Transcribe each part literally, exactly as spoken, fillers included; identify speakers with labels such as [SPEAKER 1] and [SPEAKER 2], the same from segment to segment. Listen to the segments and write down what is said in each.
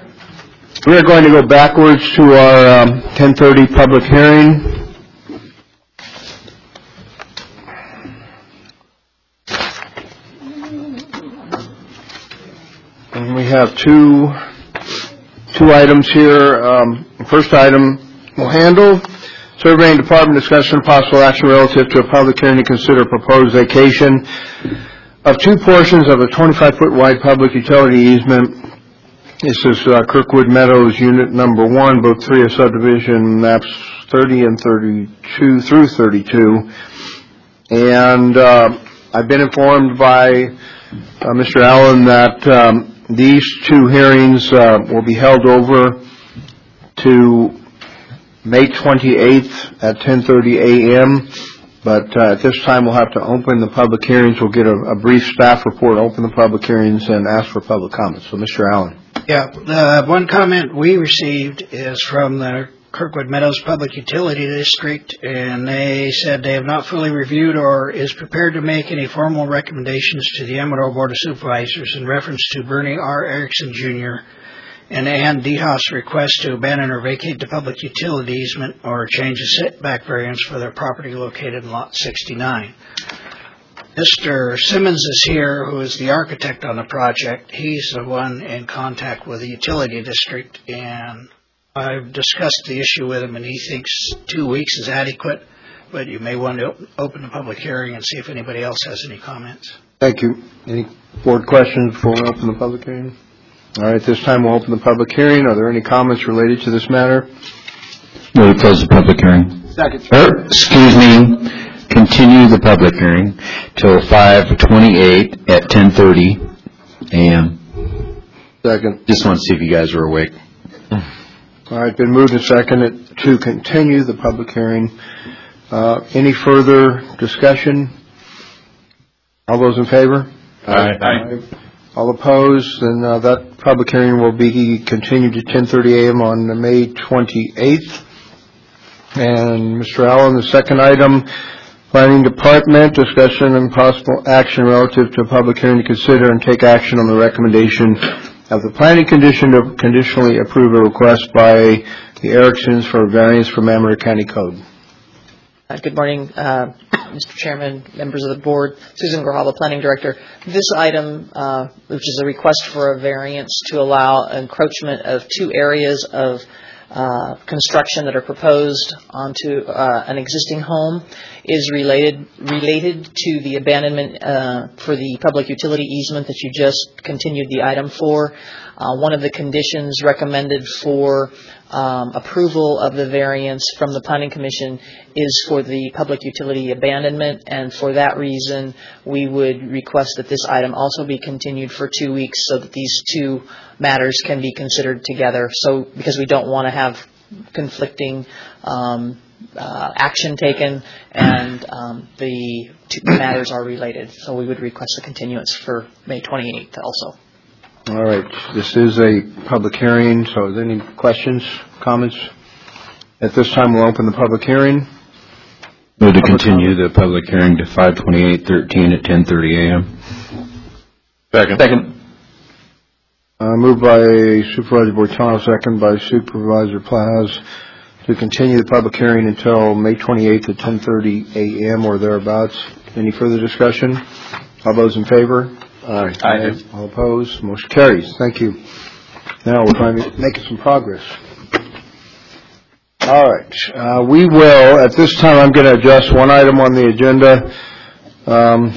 [SPEAKER 1] We are going to go backwards to our um, ten thirty public hearing. And we have two two items here. Um, first item we'll handle. Surveying Department discussion of possible action relative to a public hearing to consider proposed vacation of two portions of a twenty-five foot wide public utility easement. This is uh, Kirkwood Meadows Unit Number One, Book Three of Subdivision Maps thirty and thirty-two through thirty-two. And uh, I've been informed by uh, Mister Allen that um, these two hearings uh, will be held over to May twenty-eighth at ten thirty a m But uh, at this time, we'll have to open the public hearings. We'll get a, a brief staff report, open the public hearings, and ask for public comments. So, Mister Allen.
[SPEAKER 2] Yeah, the one comment we received is from the Kirkwood Meadows Public Utility District, and they said they have not fully reviewed or is prepared to make any formal recommendations to the Amador Board of Supervisors in reference to Bernie R. Erickson, Junior and Ann DeHaas' request to abandon or vacate the public utility easement or change the setback variance for their property located in Lot sixty-nine. Mister Simmons is here, who is the architect on the project. He's the one in contact with the utility district, and I've discussed the issue with him, and he thinks two weeks is adequate, but you may want to open the public hearing and see if anybody else has any comments.
[SPEAKER 1] Thank you. Any board questions before we open the public hearing? All right, this time we'll open the public hearing. Are there any comments related to this matter?
[SPEAKER 3] Move to close the public hearing.
[SPEAKER 1] Second.
[SPEAKER 3] Er, excuse me. Continue the public hearing till five twenty-eight at ten thirty a m
[SPEAKER 1] Second.
[SPEAKER 3] Just want to see if you guys are awake.
[SPEAKER 1] All right, been moved and seconded to continue the public hearing. Uh, any further discussion? All those in favor?
[SPEAKER 3] Aye.
[SPEAKER 1] Aye. All opposed? Then uh, that public hearing will be continued to ten thirty a m on May twenty-eighth. And Mister Allen, the second item, Planning Department, discussion and possible action relative to a public hearing to consider and take action on the recommendation of the Planning Commission to conditionally approve a request by the Ericksons for a variance from Amador County Code.
[SPEAKER 4] Uh, good morning, uh, Mister Chairman, members of the board. Susan Grijalva, Planning Director. This item, uh, which is a request for a variance to allow encroachment of two areas of uh, construction that are proposed onto uh, an existing home, is related related to the abandonment uh, for the public utility easement that you just continued the item for. Uh, one of the conditions recommended for um, approval of the variance from the Planning Commission is for the public utility abandonment, and for that reason we would request that this item also be continued for two weeks so that these two matters can be considered together. So because we don't want to have conflicting um, uh, action taken, and um, the two matters are related, so we would request a continuance for May twenty-eighth also.
[SPEAKER 1] All right. This is a public hearing, so is there any questions, comments? At this time, we'll open the public hearing.
[SPEAKER 3] Move to continue the public hearing to five twenty-eight thirteen at ten thirty a m Second. Second.
[SPEAKER 1] Uh, moved by Supervisor Bortano, second by Supervisor Plaz, to continue the public hearing until May twenty-eighth at ten thirty a m or thereabouts. Any further discussion? All those in favor? Aye.
[SPEAKER 3] Aye.
[SPEAKER 1] All opposed? Motion carries. Thank you. Now we're trying to make some progress. All right. Uh, we will, at this time, I'm going to adjust one item on the agenda. Um,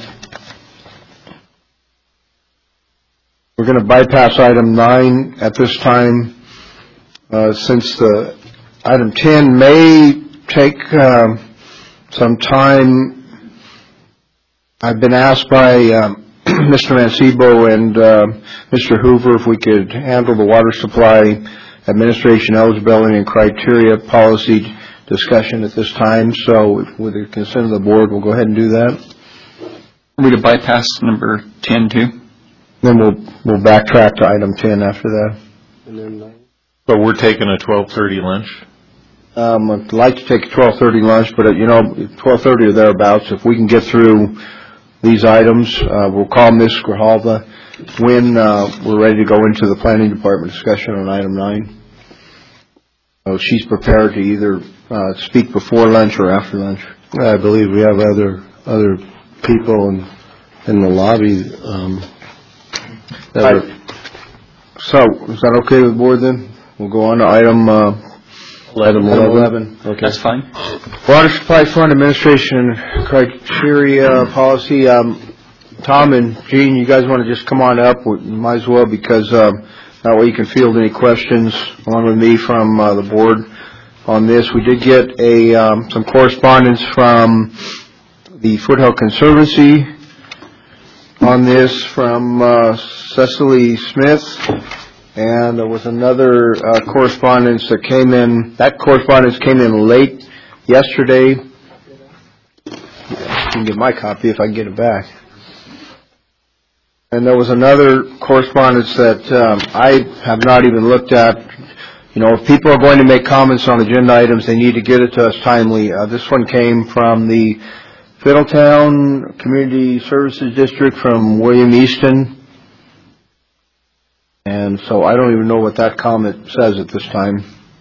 [SPEAKER 1] we're going to bypass item nine at this time, uh, since the item ten may take um, some time. I've been asked by um, Mister Mancebo and uh, Mister Hoover if we could handle the water supply administration eligibility and criteria policy discussion at this time. So with the consent of the board, we'll go ahead and do that.
[SPEAKER 5] Are we to bypass number ten too?
[SPEAKER 1] Then we'll we'll backtrack to item ten after that. And then,
[SPEAKER 6] so we're taking a twelve thirty lunch?
[SPEAKER 1] Um, I'd like to take a twelve thirty lunch, but uh, you know, twelve thirty or thereabouts, if we can get through these items, uh, we'll call Miz Grijalva when uh, we're ready to go into the planning department discussion on item nine. So she's prepared to either uh, speak before lunch or after lunch.
[SPEAKER 7] I believe we have other other people in, in the lobby. Um, that are,
[SPEAKER 1] So, is that okay with the board then? We'll go on to item uh,
[SPEAKER 7] Item
[SPEAKER 1] eleven.
[SPEAKER 7] Okay.
[SPEAKER 5] That's fine.
[SPEAKER 1] Water Supply Fund Administration Criteria Policy. Um, Tom and Gene, you guys want to just come on up? We might as well, because um, that way you can field any questions along with me from uh, the board on this. We did get a um, some correspondence from the Foothill Conservancy on this from uh, Cecily Smith. And there was another uh, correspondence that came in. That correspondence came in late yesterday. I can get my copy if I can get it back. And there was another correspondence that um, I have not even looked at. You know, if people are going to make comments on agenda items, they need to get it to us timely. Uh, this one came from the Fiddletown Community Services District from William Easton. And so I don't even know what that comment says at this time.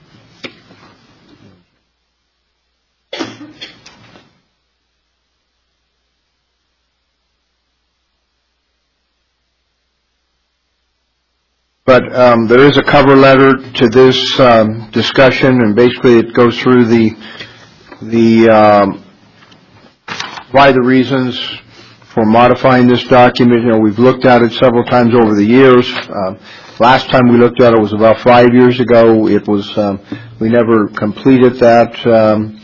[SPEAKER 1] But um, there is a cover letter to this um, discussion, and basically it goes through the the um, why the reasons for modifying this document. You know, we've looked at it several times over the years. Uh, last time we looked at it was about five years ago. It was um, we never completed that. Um,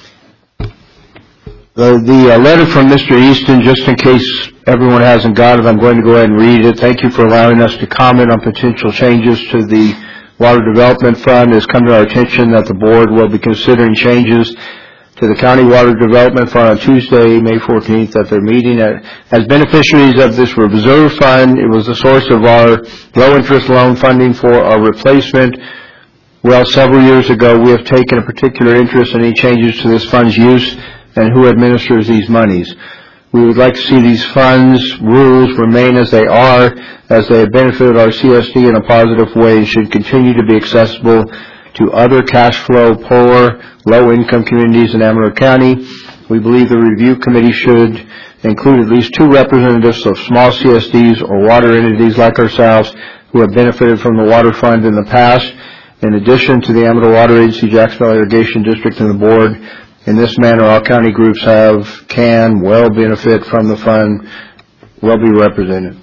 [SPEAKER 1] the the uh, letter from Mister Easton, just in case everyone hasn't got it, I'm going to go ahead and read it. Thank you for allowing us to comment on potential changes to the Water Development Fund. It has come to our attention that the board will be considering changes to the County Water Development Fund on Tuesday, May fourteenth, at their meeting. As beneficiaries of this reserve fund, it was the source of our low-interest loan funding for our replacement. Well, several years ago, we have taken a particular interest in any changes to this fund's use and who administers these monies. We would like to see these funds rules remain as they are, as they have benefited our C S D in a positive way and should continue to be accessible to other cash flow poor, low-income communities in Amador County. We believe the review committee should include at least two representatives of small C S Ds or water entities like ourselves who have benefited from the water fund in the past, in addition to the Amador Water Agency, Jacksonville Irrigation District, and the board. In this manner, all county groups have, can, will benefit from the fund, will be represented.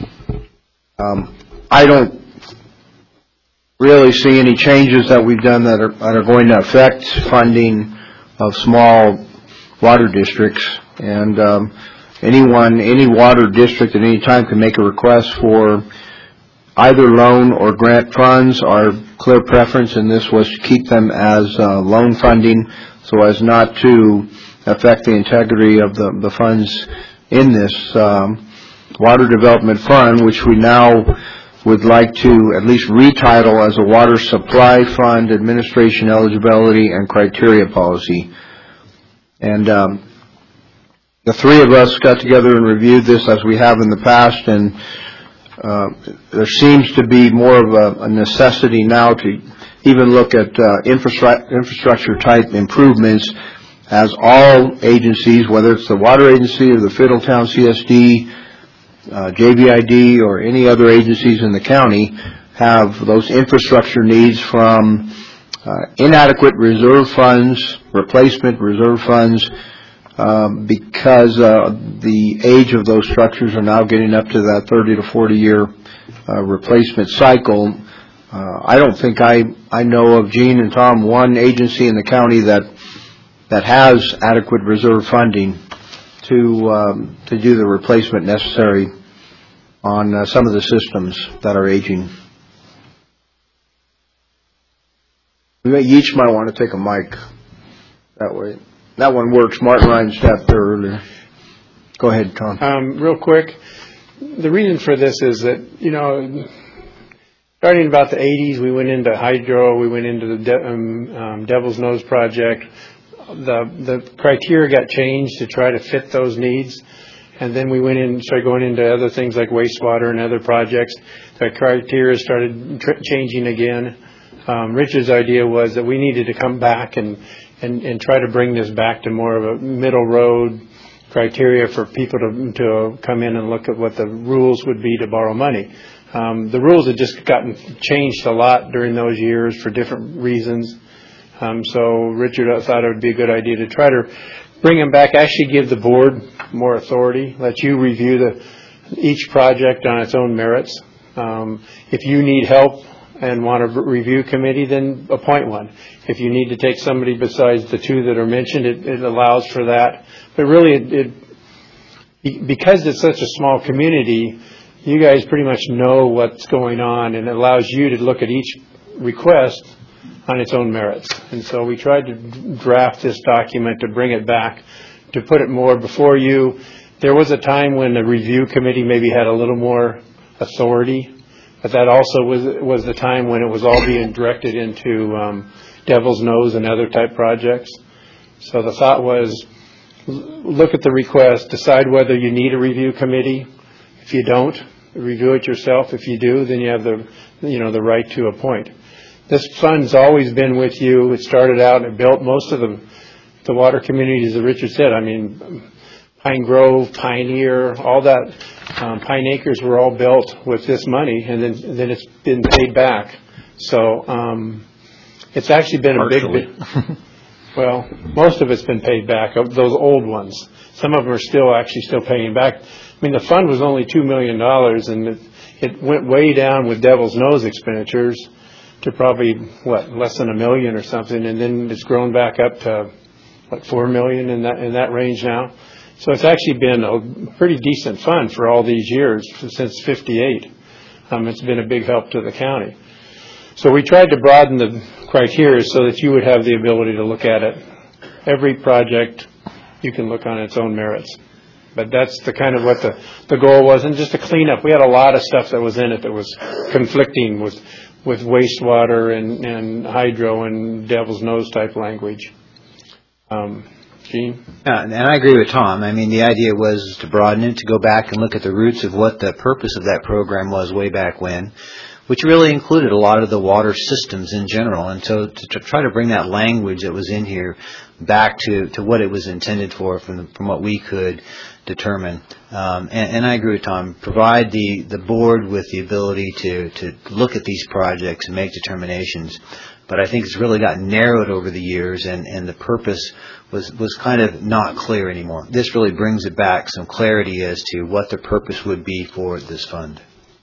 [SPEAKER 1] Um, I don't really see any changes that we've done that are, that are going to affect funding of small water districts. And um, anyone, any water district at any time can make a request for either loan or grant funds. Our clear preference in this was to keep them as uh, loan funding, so as not to affect the integrity of the, the funds in this um, Water Development Fund, which we now would like to at least retitle as a Water Supply Fund Administration Eligibility and Criteria Policy. And um, the three of us got together and reviewed this as we have in the past, and uh, there seems to be more of a, a necessity now to even look at uh, infrastru- infrastructure type improvements, as all agencies, whether it's the Water Agency or the Fiddletown C S D, uh, J V I D, or any other agencies in the county, have those infrastructure needs from uh, inadequate reserve funds, replacement reserve funds, um, because uh, the age of those structures are now getting up to that thirty to forty year uh, replacement cycle. Uh, I don't think I, I know of, Gene and Tom, one agency in the county that that has adequate reserve funding to um, to do the replacement necessary on uh, some of the systems that are aging. We each might want to take a mic that way. That one works. Martin Ryan stepped there earlier. Go ahead, Tom.
[SPEAKER 8] Um, real quick, the reason for this is that, you know, starting about the eighties, we went into hydro, we went into the De- um, um, Devil's Nose project. The the criteria got changed to try to fit those needs, and then we went in and started going into other things like wastewater and other projects. The criteria started tr- changing again. Um, Richard's idea was that we needed to come back and, and, and try to bring this back to more of a middle road criteria for people to, to come in and look at what the rules would be to borrow money. Um, the rules had just gotten changed a lot during those years for different reasons. Um, so Richard thought it would be a good idea to try to bring them back, actually give the board more authority, let you review the each project on its own merits. Um, if you need help and want a review committee, then appoint one. If you need to take somebody besides the two that are mentioned, it, it allows for that. But really, it, it because it's such a small community, you guys pretty much know what's going on, and it allows you to look at each request on its own merits. And so we tried to draft this document to bring it back, to put it more before you. There was a time when the review committee maybe had a little more authority, but that also was was the time when it was all being directed into um, Devil's Nose and other type projects. So the thought was, look at the request, decide whether you need a review committee. If you don't, review it yourself. If you do, then you have the you know the right to appoint. This fund's always been with you. It started out and it built most of the the water communities that Richard said. I mean, Pine Grove, Pioneer, all that, um, Pine Acres were all built with this money, and then then it's been paid back. So um, it's actually been a big, big. Well, most of it's been paid back. Of those old ones, some of them are still actually still paying back. I mean, the fund was only two million dollars, and it, it went way down with Devil's Nose expenditures to probably, what, less than a million or something, and then it's grown back up to, what, four million in that in that range now. So it's actually been a pretty decent fund for all these years, since fifty-eight. Um, it's been a big help to the county. So we tried to broaden the criteria so that you would have the ability to look at it. Every project you can look on its own merits. But that's the kind of what the, the goal was, and just to clean up. We had a lot of stuff that was in it that was conflicting with with wastewater and, and hydro and Devil's Nose type language. Um, Gene?
[SPEAKER 9] Uh, and I agree with Tom. I mean, the idea was to broaden it, to go back and look at the roots of what the purpose of that program was way back when, which really included a lot of the water systems in general. And so to, to try to bring that language that was in here back to, to what it was intended for from, the, from what we could determine. Um, and, and I agree with Tom. Provide the, the board with the ability to, to look at these projects and make determinations. But I think it's really gotten narrowed over the years, and, and the purpose was, was kind of not clear anymore. This really brings it back, some clarity as to what the purpose would be for this fund.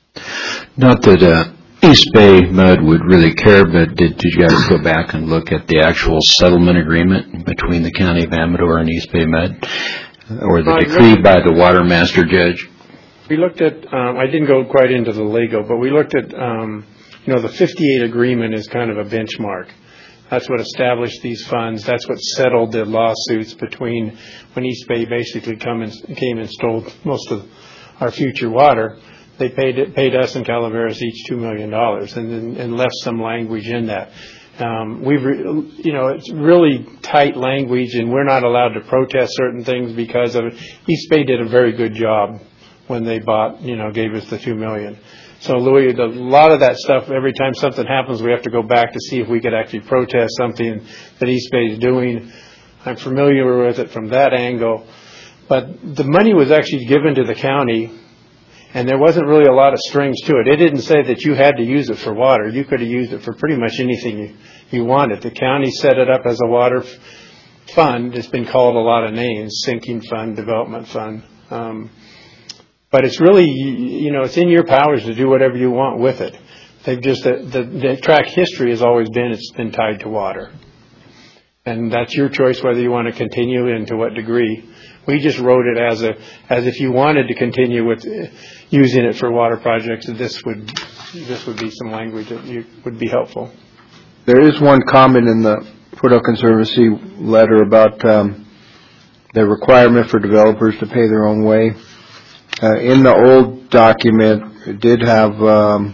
[SPEAKER 3] Not that uh, East Bay M U D would really care, but did, did you guys go back and look at the actual settlement agreement between the County of Amador and East Bay M U D, or the
[SPEAKER 8] Right,
[SPEAKER 3] decree
[SPEAKER 8] right.
[SPEAKER 3] by the Water Master Judge?
[SPEAKER 8] We looked at, um, I didn't go quite into the legal, but we looked at, um, you know, the fifty-eight agreement is kind of a benchmark. That's what established these funds. That's what settled the lawsuits between when East Bay basically come and, came and stole most of our future water. They paid it, paid us and Calaveras each two million dollars, and then and left some language in that. Um, we've, re, you know, it's really tight language, and we're not allowed to protest certain things because of it. East Bay did a very good job when they bought, you know, gave us the two million. So, Louis, the, a lot of that stuff, every time something happens, we have to go back to see if we could actually protest something that East Bay is doing. I'm familiar with it from that angle. But the money was actually given to the county, and there wasn't really a lot of strings to it. It didn't say that you had to use it for water. You could have used it for pretty much anything you, you wanted. The county set it up as a water f- fund. It's been called a lot of names, sinking fund, development fund. Um, but it's really, you know, it's in your powers to do whatever you want with it. They've just, the, the, the track history has always been, it's been tied to water. And that's your choice whether you want to continue and to what degree. We just wrote it as a, as if you wanted to continue with using it for water projects, this would, this would be some language that you, would be helpful.
[SPEAKER 1] There is one comment in the Port Oak Conservancy letter about um, the requirement for developers to pay their own way. Uh, in the old document, it did have um,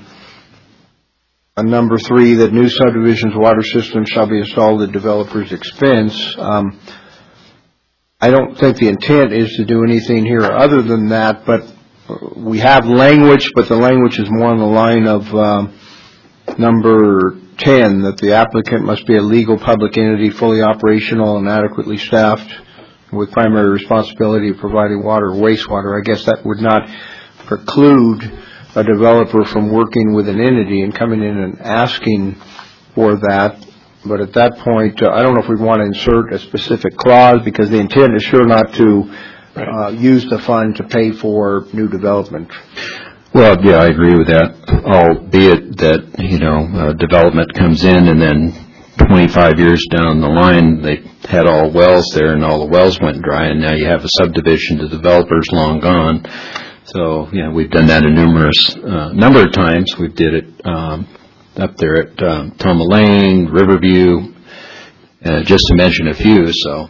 [SPEAKER 1] a number three, that new subdivisions water systems shall be installed at developers' expense. Um, I don't think the intent is to do anything here other than that, but we have language, but the language is more on the line of um, number ten, that the applicant must be a legal public entity, fully operational and adequately staffed, with primary responsibility of providing water or wastewater. I guess that would not preclude a developer from working with an entity and coming in and asking for that. But at that point, uh, I don't know if we want to insert a specific clause, because the intent is sure not to uh, use the fund to pay for new development.
[SPEAKER 3] Well, yeah, I agree with that, albeit that, you know, uh, development comes in and then twenty-five years down the line, they had all wells there and all the wells went dry, and now you have a subdivision, the developer's long gone. So, yeah, we've done that a numerous uh, number of times. We did it um, up there at um, Toma Lane, Riverview, uh, just to mention a few. So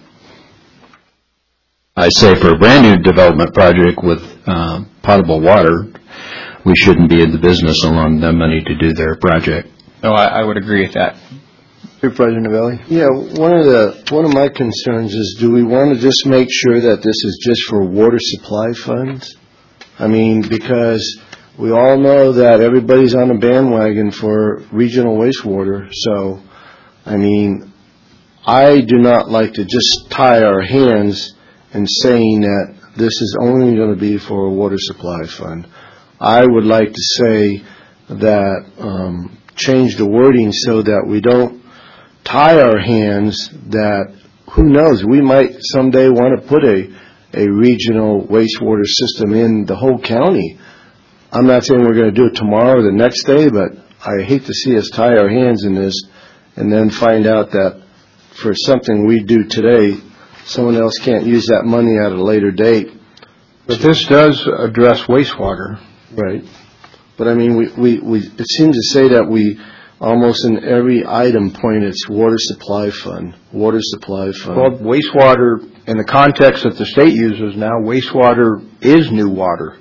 [SPEAKER 3] I say for a brand new development project with um, potable water, we shouldn't be in the business of loaning them money to do their project.
[SPEAKER 5] No, I, I would agree with that.
[SPEAKER 1] Supervisor Novelli?
[SPEAKER 7] Yeah, one of the, one of my concerns is, do we want to just make sure that this is just for water supply funds? I mean, because we all know that everybody's on a bandwagon for regional wastewater, so, I mean, I do not like to just tie our hands in saying that this is only going to be for a water supply fund. I would like to say that, um, change the wording so that we don't tie our hands, that, who knows, we might someday want to put a, a regional wastewater system in the whole county. I'm not saying we're going to do it tomorrow or the next day, but I hate to see us tie our hands in this and then find out that for something we do today, someone else can't use that money at a later date.
[SPEAKER 1] But this does address wastewater.
[SPEAKER 7] Right. But I mean, we, we, we it seems to say that we almost in every item point it's water supply fund, water supply fund.
[SPEAKER 1] Well, wastewater, in the context that the state uses now, wastewater is new water.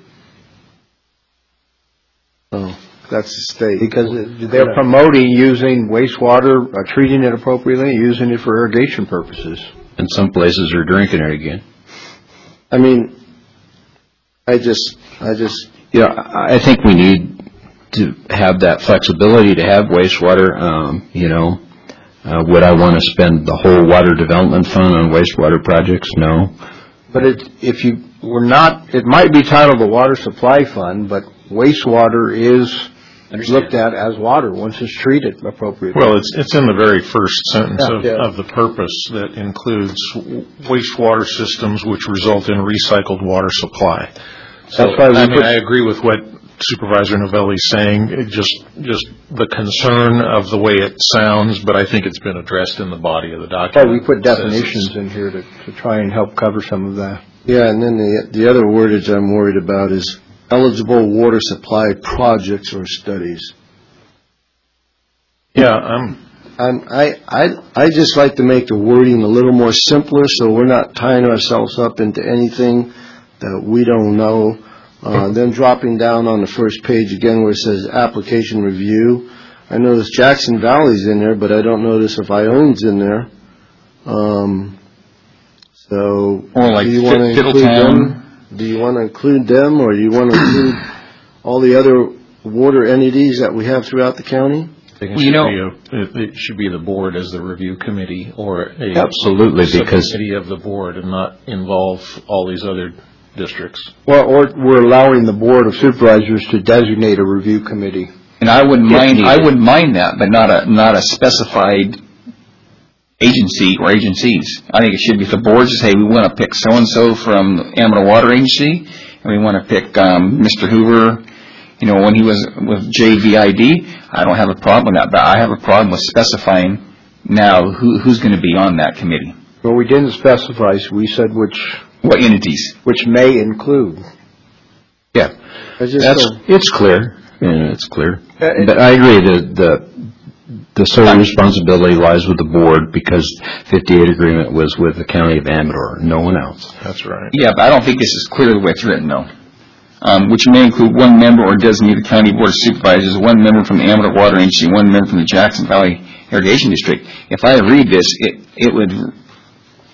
[SPEAKER 7] Oh, that's the state.
[SPEAKER 1] Because they're promoting using wastewater, uh, treating it appropriately, using it for irrigation purposes.
[SPEAKER 3] And some places are drinking it again.
[SPEAKER 7] I mean, I just, I just.
[SPEAKER 3] Yeah, I think we need to have that flexibility to have wastewater. Um, you know, uh, would I want to spend the whole water development fund on wastewater projects? No.
[SPEAKER 1] But it, if you were not, it might be titled the Water Supply Fund, but wastewater is looked at as water once it's treated appropriately.
[SPEAKER 6] Well, it's it's in the very first sentence
[SPEAKER 1] Yeah,
[SPEAKER 6] of,
[SPEAKER 1] yeah.
[SPEAKER 6] of the purpose that includes wastewater systems which result in recycled water supply. So,
[SPEAKER 1] That's why we
[SPEAKER 6] I mean,
[SPEAKER 1] put-
[SPEAKER 6] I agree with what Supervisor Novelli is saying, it just just the concern of the way it sounds, but I think it's been addressed in the body of the document.
[SPEAKER 1] Well, we put
[SPEAKER 6] It says
[SPEAKER 1] definitions
[SPEAKER 6] it's-
[SPEAKER 1] in here to, to try and help cover some of that.
[SPEAKER 7] Yeah, and then the the other wordage I'm worried about is eligible water supply projects or studies.
[SPEAKER 6] Yeah, I'm.
[SPEAKER 7] I'm, I, I, I just like to make the wording a little more simpler so we're not tying ourselves up into anything that we don't know. Uh, then dropping down on the first page again where it says application review. I notice Jackson Valley's in there, but I don't notice if Ione's in there. Um, so,
[SPEAKER 5] Or like
[SPEAKER 7] do you want to
[SPEAKER 5] Fid-
[SPEAKER 7] include
[SPEAKER 5] Fiddletown.
[SPEAKER 7] them? Do you want to include them, or do you want to include all the other water entities that we have throughout the county?
[SPEAKER 6] I think it
[SPEAKER 5] Well, you
[SPEAKER 6] should
[SPEAKER 5] know-
[SPEAKER 6] be a, it, it should be the board as the review committee, or a
[SPEAKER 3] Absolutely, because
[SPEAKER 6] subcommittee of the board, and not involve all these other districts.
[SPEAKER 1] Well, or we're allowing the Board of Supervisors to designate a review committee.
[SPEAKER 5] And I wouldn't
[SPEAKER 3] If
[SPEAKER 5] mind, I
[SPEAKER 3] needed.
[SPEAKER 5] wouldn't mind that, but not a, not a specified agency or agencies. I think it should be if the board says, hey, we want to pick so-and-so from Amador Water Agency, and we want to pick um, Mister Hoover, you know, when he was with J V I D, I don't have a problem with that, but I have a problem with specifying now who, who's going to be on that committee.
[SPEAKER 1] Well, we didn't specify, so we said which,
[SPEAKER 5] What entities?
[SPEAKER 1] which may include.
[SPEAKER 3] yeah,
[SPEAKER 7] I just
[SPEAKER 3] that's
[SPEAKER 7] don't-
[SPEAKER 3] it's clear. Yeah, it's clear.
[SPEAKER 1] Uh,
[SPEAKER 3] But I agree that the the sole responsibility lies with the board, because fifty-eight agreement was with the county of Amador, no one else.
[SPEAKER 6] That's right.
[SPEAKER 5] Yeah, but I don't think this is clear the way it's written, though. Um, which may include one member or designate the county board of supervisors, one member from the Amador Water Agency, one member from the Jackson Valley Irrigation District. If I read this, it it would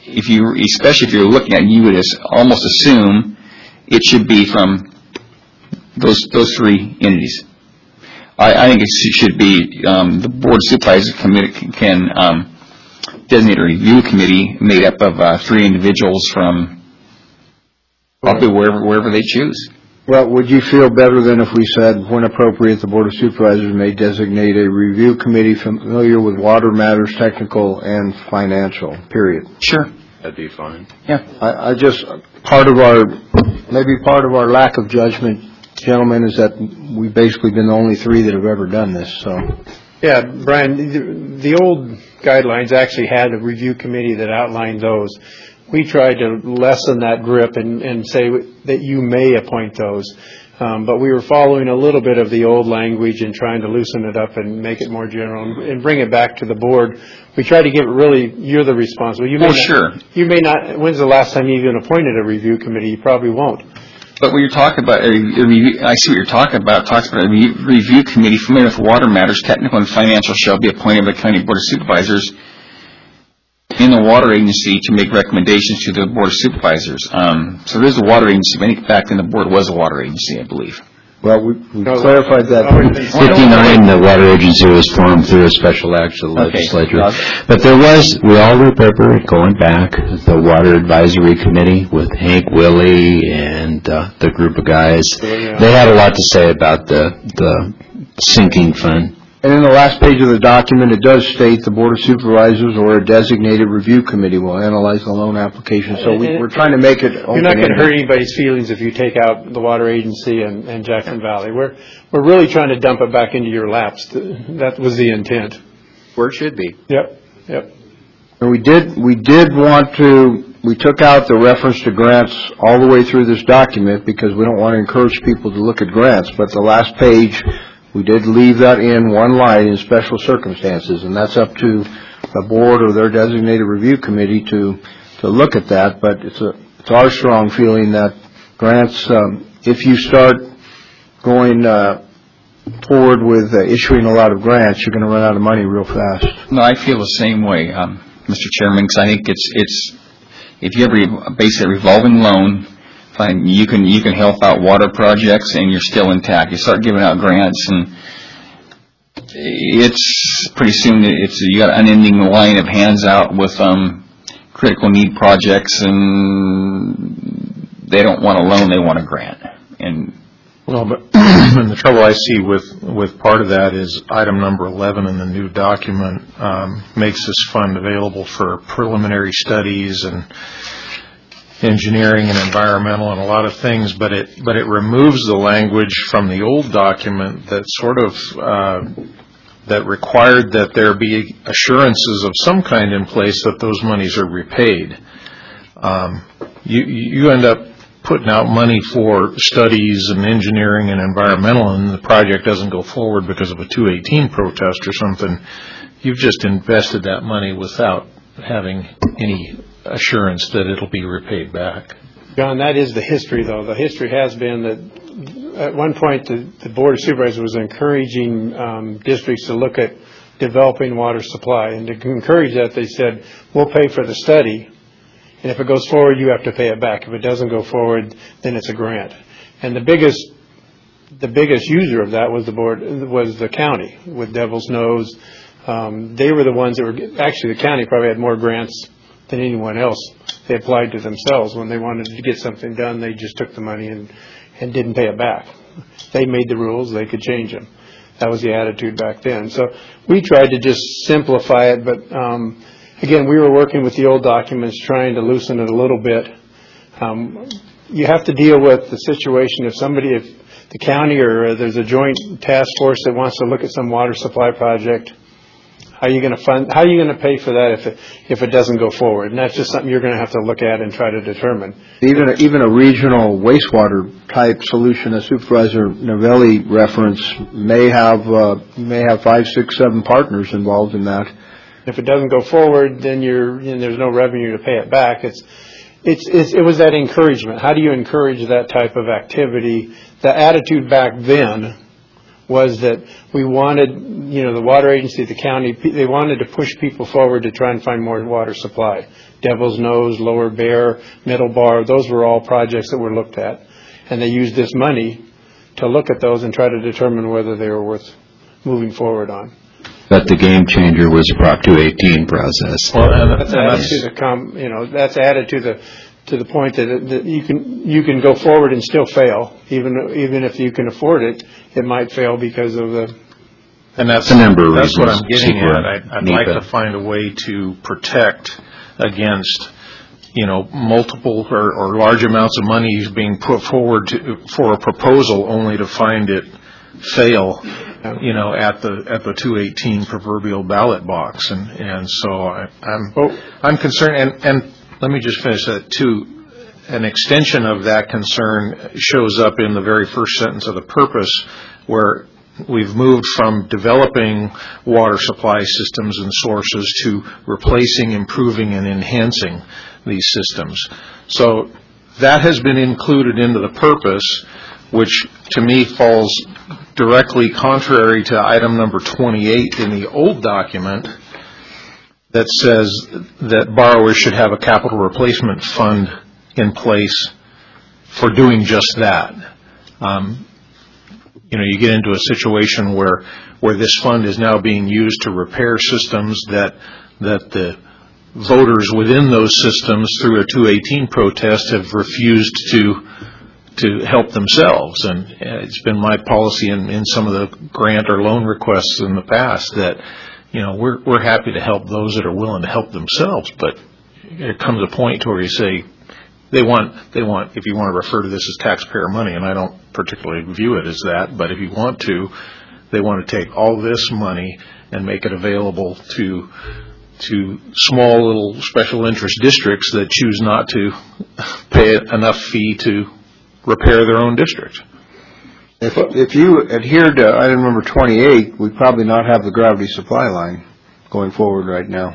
[SPEAKER 5] if you, especially if you're looking at it, you would as- almost assume it should be from those those three entities. I, I think it should be um, the Board of Supervisors committee can um, designate a review committee made up of uh, three individuals from probably wherever wherever they choose.
[SPEAKER 1] Well, would you feel better than if we said, when appropriate, the Board of Supervisors may designate a review committee familiar with water matters, technical and financial, period?
[SPEAKER 5] Sure.
[SPEAKER 3] That'd be fine.
[SPEAKER 5] Yeah.
[SPEAKER 1] I, I just, part of our, maybe part of our lack of judgment, gentlemen, is that we've basically been the only three that have ever done this, so.
[SPEAKER 8] Yeah, Brian, the, the old guidelines actually had a review committee that outlined those. We tried to lessen that grip and, and say that you may appoint those. Um, but we were following a little bit of the old language and trying to loosen it up and make it more general and, and bring it back to the board. We tried to give it really, you're the responsible. You may
[SPEAKER 5] Oh,
[SPEAKER 8] not,
[SPEAKER 5] sure.
[SPEAKER 8] You may not, when's the last time you even appointed a review committee? You probably won't.
[SPEAKER 5] But when you're talking about, a, a review, I see what you're talking about. It talks about a re- review committee familiar with water matters, technical and financial, shall be appointed by the County Board of Supervisors in the water agency to make recommendations to the Board of Supervisors. Um, so there's a water agency. I think back then the board was a water agency, I believe.
[SPEAKER 1] Well, we, we clarified that.
[SPEAKER 3] fifty-nine, the water agency was formed through a special act of the
[SPEAKER 5] Okay.
[SPEAKER 3] legislature. But there was, we all remember going back, the Water Advisory Committee with Hank Willie and uh, the group of guys. They had a lot to say about the, the sinking fund.
[SPEAKER 1] And in the last page of the document, it does state the Board of Supervisors or a designated review committee will analyze the loan application. So we, we're trying to make it open.
[SPEAKER 8] You're not going to hurt anybody's feelings if you take out the water agency and, and Jackson Valley. We're we're really trying to dump it back into your laps. That was the intent.
[SPEAKER 9] Where it should be.
[SPEAKER 8] Yep, yep.
[SPEAKER 1] And we did, we did want to, we took out the reference to grants all the way through this document because we don't want to encourage people to look at grants. But the last page, we did leave that in one line in special circumstances, and that's up to the board or their designated review committee to to look at that. But it's a it's our strong feeling that grants, um, if you start going uh, forward with uh, issuing a lot of grants, you're going to run out of money real fast.
[SPEAKER 5] No, I feel the same way, um, Mister Chairman, because I think it's it's if you have a basically a revolving loan. Fine, you can you can help out water projects and you're still intact. You start giving out grants and it's pretty soon it's you got an unending line of hands out with um, critical need projects and they don't want a loan, they want a grant. And
[SPEAKER 6] well, but and the trouble I see with with part of that is item number eleven in the new document um, makes this fund available for preliminary studies and engineering and environmental and a lot of things, but it but it removes the language from the old document that sort of uh, that required that there be assurances of some kind in place that those monies are repaid. Um, you you end up putting out money for studies and engineering and environmental, and the project doesn't go forward because of a two eighteen protest or something. You've just invested that money without having any assurance that it'll be repaid back.
[SPEAKER 8] John, that is the history, though. The history has been that at one point the, the Board of Supervisors was encouraging um, districts to look at developing water supply. And to encourage that, they said, we'll pay for the study, and if it goes forward, you have to pay it back. If it doesn't go forward, then it's a grant. And the biggest the biggest user of that was the board, was the county with Devil's Nose. Um, they were the ones that were, actually the county probably had more grants than anyone else. They applied to themselves. When they wanted to get something done, they just took the money and, and didn't pay it back. They made the rules, they could change them. That was the attitude back then. So we tried to just simplify it, but um, again, we were working with the old documents, trying to loosen it a little bit. Um, you have to deal with the situation if somebody, if the county or uh, there's a joint task force that wants to look at some water supply project, how are you going to fund? How are you going to pay for that if it if it doesn't go forward? And that's just something you're going to have to look at and try to determine.
[SPEAKER 1] Even a, even a regional wastewater type solution, as Supervisor Novelli referenced, may have uh, may have five, six, seven partners involved in that.
[SPEAKER 8] If it doesn't go forward, then you're and there's no revenue to pay it back. It's it's, it's it was that encouragement. How do you encourage that type of activity? The attitude back then was that we wanted, you know, the water agency, the county, they wanted to push people forward to try and find more water supply. Devil's Nose, Lower Bear, Middle Bar, those were all projects that were looked at. And they used this money to look at those and try to determine whether they were worth moving forward on.
[SPEAKER 3] But the game changer was the Prop two eighteen process.
[SPEAKER 8] Well, and that's added to the com, you know, that's added to the to the point that, it, that you can you can go forward and still fail, even even if you can afford it, it might fail because of the.
[SPEAKER 6] And that's
[SPEAKER 3] a number of
[SPEAKER 6] that's what
[SPEAKER 3] reasons.
[SPEAKER 6] I'm getting
[SPEAKER 3] Super
[SPEAKER 6] at. I'd, I'd like to find a way to protect against, you know, multiple or, or large amounts of money being put forward to, for a proposal only to find it fail, you know, at the at the two eighteen proverbial ballot box, and and so I, I'm
[SPEAKER 8] oh.
[SPEAKER 6] I'm concerned, and and let me just finish that too. An extension of that concern shows up in the very first sentence of the purpose, where we've moved from developing water supply systems and sources to replacing, improving, and enhancing these systems. So that has been included into the purpose, which to me falls directly contrary to item number twenty-eight in the old document that says that borrowers should have a capital replacement fund in place for doing just that. Um, you know, you get into a situation where where this fund is now being used to repair systems that that the voters within those systems through a two eighteen protest have refused to to help themselves. And it's been my policy in, in some of the grant or loan requests in the past that, you know, we're we're happy to help those that are willing to help themselves, but there comes a point to where you say they want they want if you want to refer to this as taxpayer money, and I don't particularly view it as that, but if you want to, they want to take all this money and make it available to to small little special interest districts that choose not to pay enough fee to repair their own district.
[SPEAKER 1] If, if you adhere to item number twenty-eight, we'd probably not have the gravity supply line going forward right now.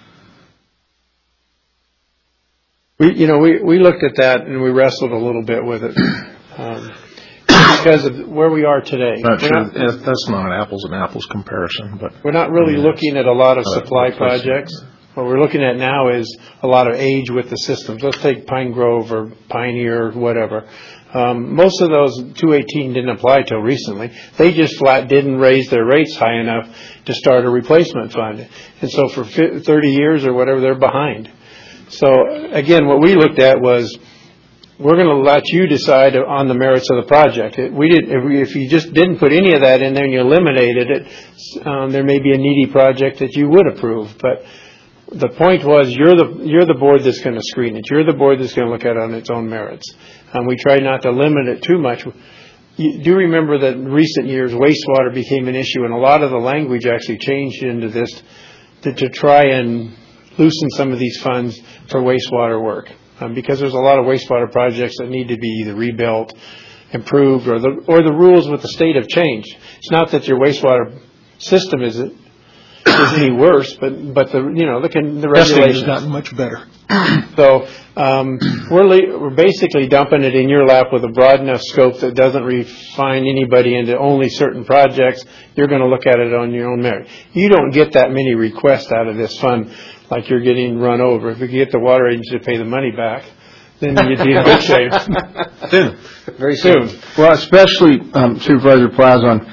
[SPEAKER 8] We, you know, we, we looked at that and we wrestled a little bit with it um, because of where we are today.
[SPEAKER 6] Not
[SPEAKER 8] We're
[SPEAKER 6] sure,
[SPEAKER 8] not-
[SPEAKER 6] yeah, that's not an apples and apples comparison, but
[SPEAKER 8] We're not really
[SPEAKER 6] Yeah.
[SPEAKER 8] looking at a lot of
[SPEAKER 6] Uh,
[SPEAKER 8] supply
[SPEAKER 6] replacement.
[SPEAKER 8] projects. What we're looking at now is a lot of age with the systems. Let's take Pine Grove or Pioneer or whatever. Um, most of those two eighteen didn't apply till recently. They just flat didn't raise their rates high enough to start a replacement fund. And so for fi- thirty years or whatever, they're behind. So again, what we looked at was we're going to let you decide on the merits of the project. It- We did if, we, if you just didn't put any of that in there and you eliminated it, um, there may be a needy project that you would approve. But the point was, you're the you're the board that's going to screen it. You're the board that's going to look at it on its own merits. And we tried not to limit it too much. You do remember that in recent years, wastewater became an issue, and a lot of the language actually changed into this to, to try and loosen some of these funds for wastewater work. Um, because there's a lot of wastewater projects that need to be either rebuilt, improved, or the or the rules with the state have changed. It's not that your wastewater system isn't is any worse, but but the you know the the
[SPEAKER 6] testing has
[SPEAKER 8] regulations.
[SPEAKER 6] gotten much better.
[SPEAKER 8] So um, we're le- we're basically dumping it in your lap with a broad enough scope that doesn't refine anybody into only certain projects. You're going to look at it on your own merit. You don't get that many requests out of this fund like you're getting run over. If you get the water agency to pay the money back, then you'd be in good shape.
[SPEAKER 1] Soon.
[SPEAKER 8] Very soon.
[SPEAKER 1] Well, especially um, Supervisor Plazon,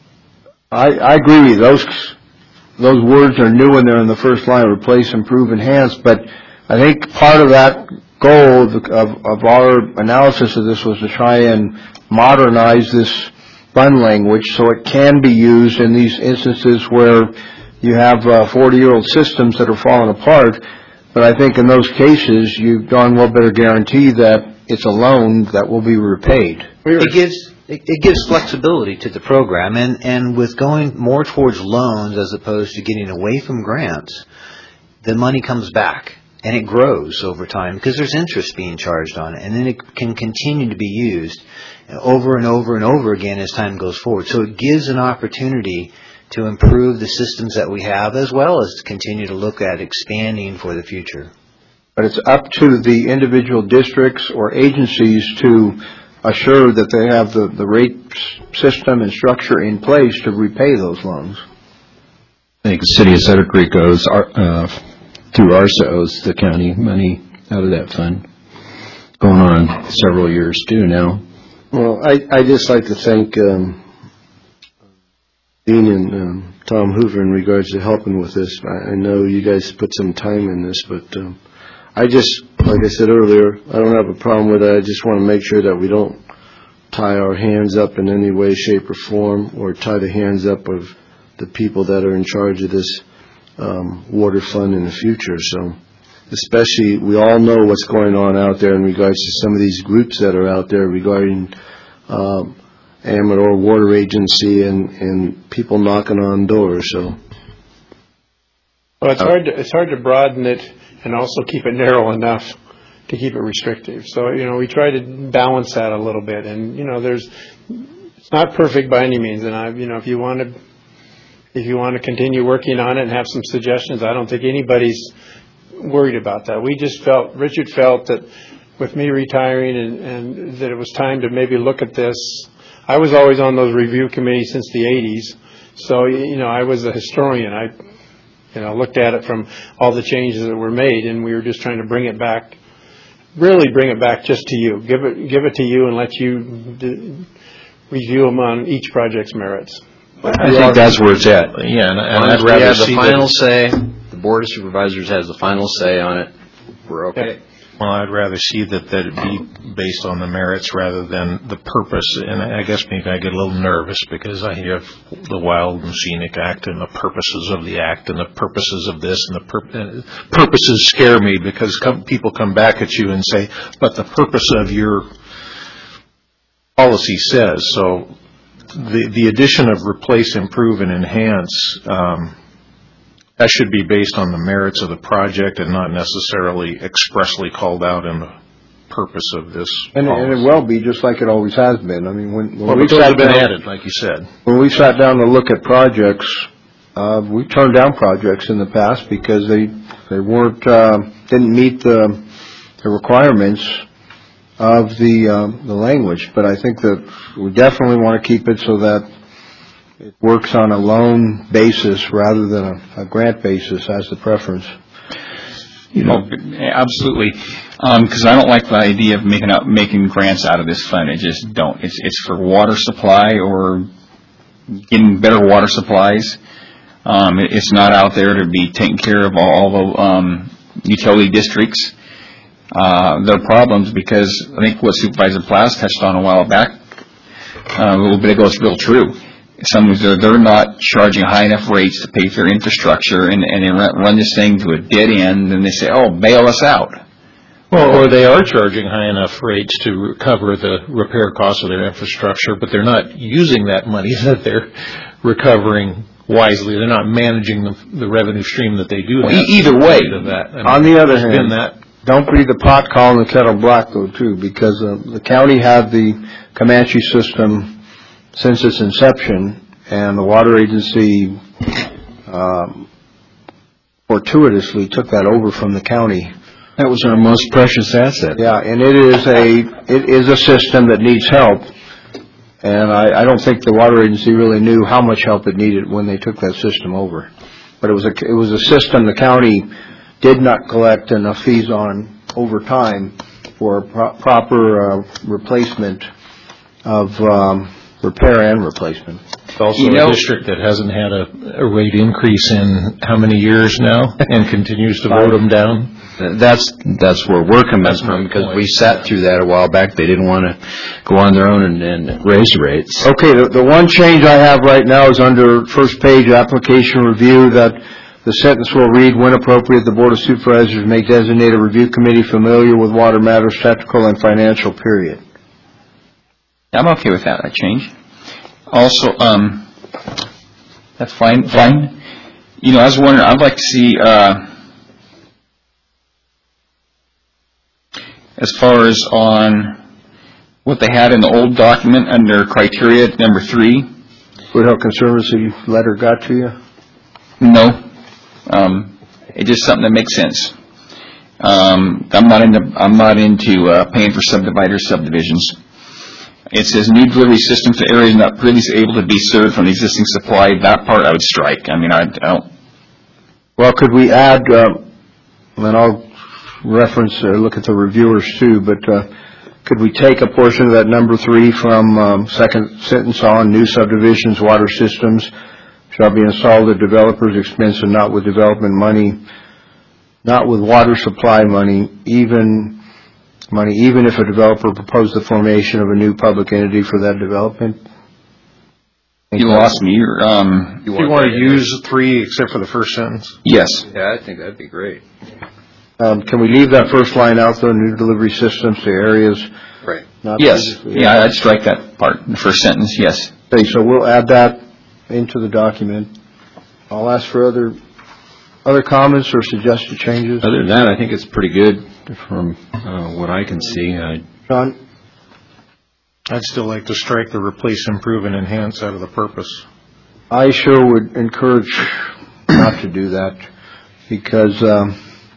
[SPEAKER 1] I, I agree with you. Those, those words are new when they're in the first line, replace, improve, enhance, but I think part of that goal of, of, of our analysis of this was to try and modernize this fund language so it can be used in these instances where you have uh, forty-year-old systems that are falling apart. But I think in those cases, you darn well better guarantee that it's a loan that will be repaid.
[SPEAKER 9] It gives it, it gives flexibility to the program, and, and with going more towards loans as opposed to getting away from grants, the money comes back and it grows over time because there's interest being charged on it, and then it can continue to be used over and over and over again as time goes forward. So it gives an opportunity to improve the systems that we have, as well as to continue to look at expanding for the future.
[SPEAKER 1] But it's up to the individual districts or agencies to assure that they have the, the rate s- system and structure in place to repay those loans.
[SPEAKER 3] I think the city of Cedar Creek owes, uh, through ARSA owes the county money out of that fund, going on several years too now.
[SPEAKER 7] Well, I, I just like to thank um, Dean and um, Tom Hoover in regards to helping with this. I, I know you guys put some time in this, but um, I just, like I said earlier, I don't have a problem with it. I just want to make sure that we don't tie our hands up in any way, shape, or form, or tie the hands up of the people that are in charge of this um, water fund in the future. So, especially, we all know what's going on out there in regards to some of these groups that are out there regarding um, Amador Water Agency and, and people knocking on doors. So,
[SPEAKER 8] Well, it's hard to, it's hard to broaden it and also keep it narrow enough to keep it restrictive. So, you know, we try to balance that a little bit. And, you know, there's, it's not perfect by any means. And I, you know, if you want to, if you want to continue working on it and have some suggestions, I don't think anybody's worried about that. We just felt, Richard felt that with me retiring and, and that it was time to maybe look at this. I was always on those review committees since the eighties. So, you know, I was a historian. I, you know, looked at it from all the changes that were made, and we were just trying to bring it back, really bring it back just to you. Give it, give it to you and let you d- review them on each project's merits.
[SPEAKER 3] I think that's where it's at.
[SPEAKER 6] Yeah, and, and
[SPEAKER 3] As long
[SPEAKER 6] I'd
[SPEAKER 3] as we
[SPEAKER 6] rather
[SPEAKER 3] have the
[SPEAKER 6] see
[SPEAKER 3] final
[SPEAKER 6] that,
[SPEAKER 3] say, the Board of Supervisors has the final say on it, we're okay.
[SPEAKER 6] well, I'd rather see that, that it be based on the merits rather than the purpose. And I guess maybe I get a little nervous because I have the Wild and Scenic Act and the purposes of the act and the purposes of this and the pur- uh, purposes scare me because come, people come back at you and say, but the purpose of your policy says. So the, the addition of replace, improve, and enhance, um, that should be based on the merits of the project and not necessarily expressly called out in the purpose of this
[SPEAKER 1] And, and it
[SPEAKER 6] policy.
[SPEAKER 1] will be, just like it always has been. I mean, when, when
[SPEAKER 6] Well,
[SPEAKER 1] we
[SPEAKER 6] but those
[SPEAKER 1] sat
[SPEAKER 6] have been
[SPEAKER 1] down,
[SPEAKER 6] added, like you said.
[SPEAKER 1] when we sat down to look at projects, uh, we turned down projects in the past because they, they weren't, uh, didn't meet the, the requirements of the, um, the language. But I think that we definitely want to keep it so that it works on a loan basis rather than a, a grant basis as the preference.
[SPEAKER 5] You know, absolutely. Because I don't like the idea of making out making grants out of this fund. I just don't. It's it's for water supply or getting better water supplies. Um, it, it's not out there to be taking care of all the um, utility districts. Uh, their problems because I think what Supervisor Plass touched on a while back, uh, a little bit ago, is real true. Some they're, they're not charging high enough rates to pay for their infrastructure, and, and they run, run this thing to a dead end, and they say, "Oh, bail us out."
[SPEAKER 6] Well, or they are charging high enough rates to cover the repair costs of their infrastructure, but they're not using that money that they're recovering wisely. They're not managing the, the revenue stream that they do
[SPEAKER 5] Well,
[SPEAKER 6] have.
[SPEAKER 5] e- either way.
[SPEAKER 6] Of that. I mean,
[SPEAKER 1] On the other
[SPEAKER 6] there's been
[SPEAKER 1] hand,
[SPEAKER 6] that.
[SPEAKER 1] don't be the pot calling the kettle black, though, too, because uh, the county had the Comanche system since its inception, and the water agency um, fortuitously took that over from the county.
[SPEAKER 3] That was our most precious asset.
[SPEAKER 1] Yeah, and it is a it is a system that needs help, and I, I don't think the water agency really knew how much help it needed when they took that system over. But it was a it was a system the county did not collect enough fees on over time for pro- proper uh, replacement of um, repair and replacement.
[SPEAKER 6] It's also
[SPEAKER 5] You
[SPEAKER 6] a
[SPEAKER 5] know-
[SPEAKER 6] district that hasn't had a, a rate increase in how many years now and continues to vote them down.
[SPEAKER 3] That's, that's where we're coming
[SPEAKER 6] That's my
[SPEAKER 3] from, because
[SPEAKER 6] point.
[SPEAKER 3] we sat through that a while back. They didn't want to go on their own and, and raise the rates.
[SPEAKER 1] Okay, the, the one change I have right now is under first page application review, that the sentence will read, when appropriate, the Board of Supervisors may designate a review committee familiar with water matters, technical and financial, period.
[SPEAKER 5] I'm okay with that. That change. Also, um, that's fine. Fine. You know, I was wondering. I'd like to see, uh, as far as on what they had in the old document under criteria number three.
[SPEAKER 1] Woodhull Conservancy letter got to you?
[SPEAKER 5] No, um, it's just something that makes sense. Um, I'm not into. I'm not into uh, paying for subdividers subdivisions. It says new delivery system to areas not previously able to be served from the existing supply. That part I would strike. I mean, I, I don't.
[SPEAKER 1] Well, could we add, uh, and I'll reference, uh, look at the reviewers too, but uh, could we take a portion of that number three from um, second sentence on, new subdivisions, water systems shall be installed at developer's expense and not with development money, not with water supply money, even money, even if a developer proposed the formation of a new public entity for that development?
[SPEAKER 5] You lost me. You're, um,
[SPEAKER 6] You want to use three except for the first sentence?
[SPEAKER 5] yes.
[SPEAKER 3] Yeah, I think that'd be great.
[SPEAKER 1] Um, can we leave that first line out, though, new delivery systems to areas?
[SPEAKER 3] Right.
[SPEAKER 1] Not
[SPEAKER 5] Yes.
[SPEAKER 1] previously-
[SPEAKER 5] Yeah, I'd strike that part, the first sentence, yes.
[SPEAKER 1] Okay, so we'll add that into the document. I'll ask for other, other comments or suggested changes.
[SPEAKER 3] Other than that, I think it's pretty good from uh, what I can see. I
[SPEAKER 1] John?
[SPEAKER 6] I'd still like to strike the replace, improve, and enhance out of the purpose.
[SPEAKER 1] I sure would encourage not to do that, because um,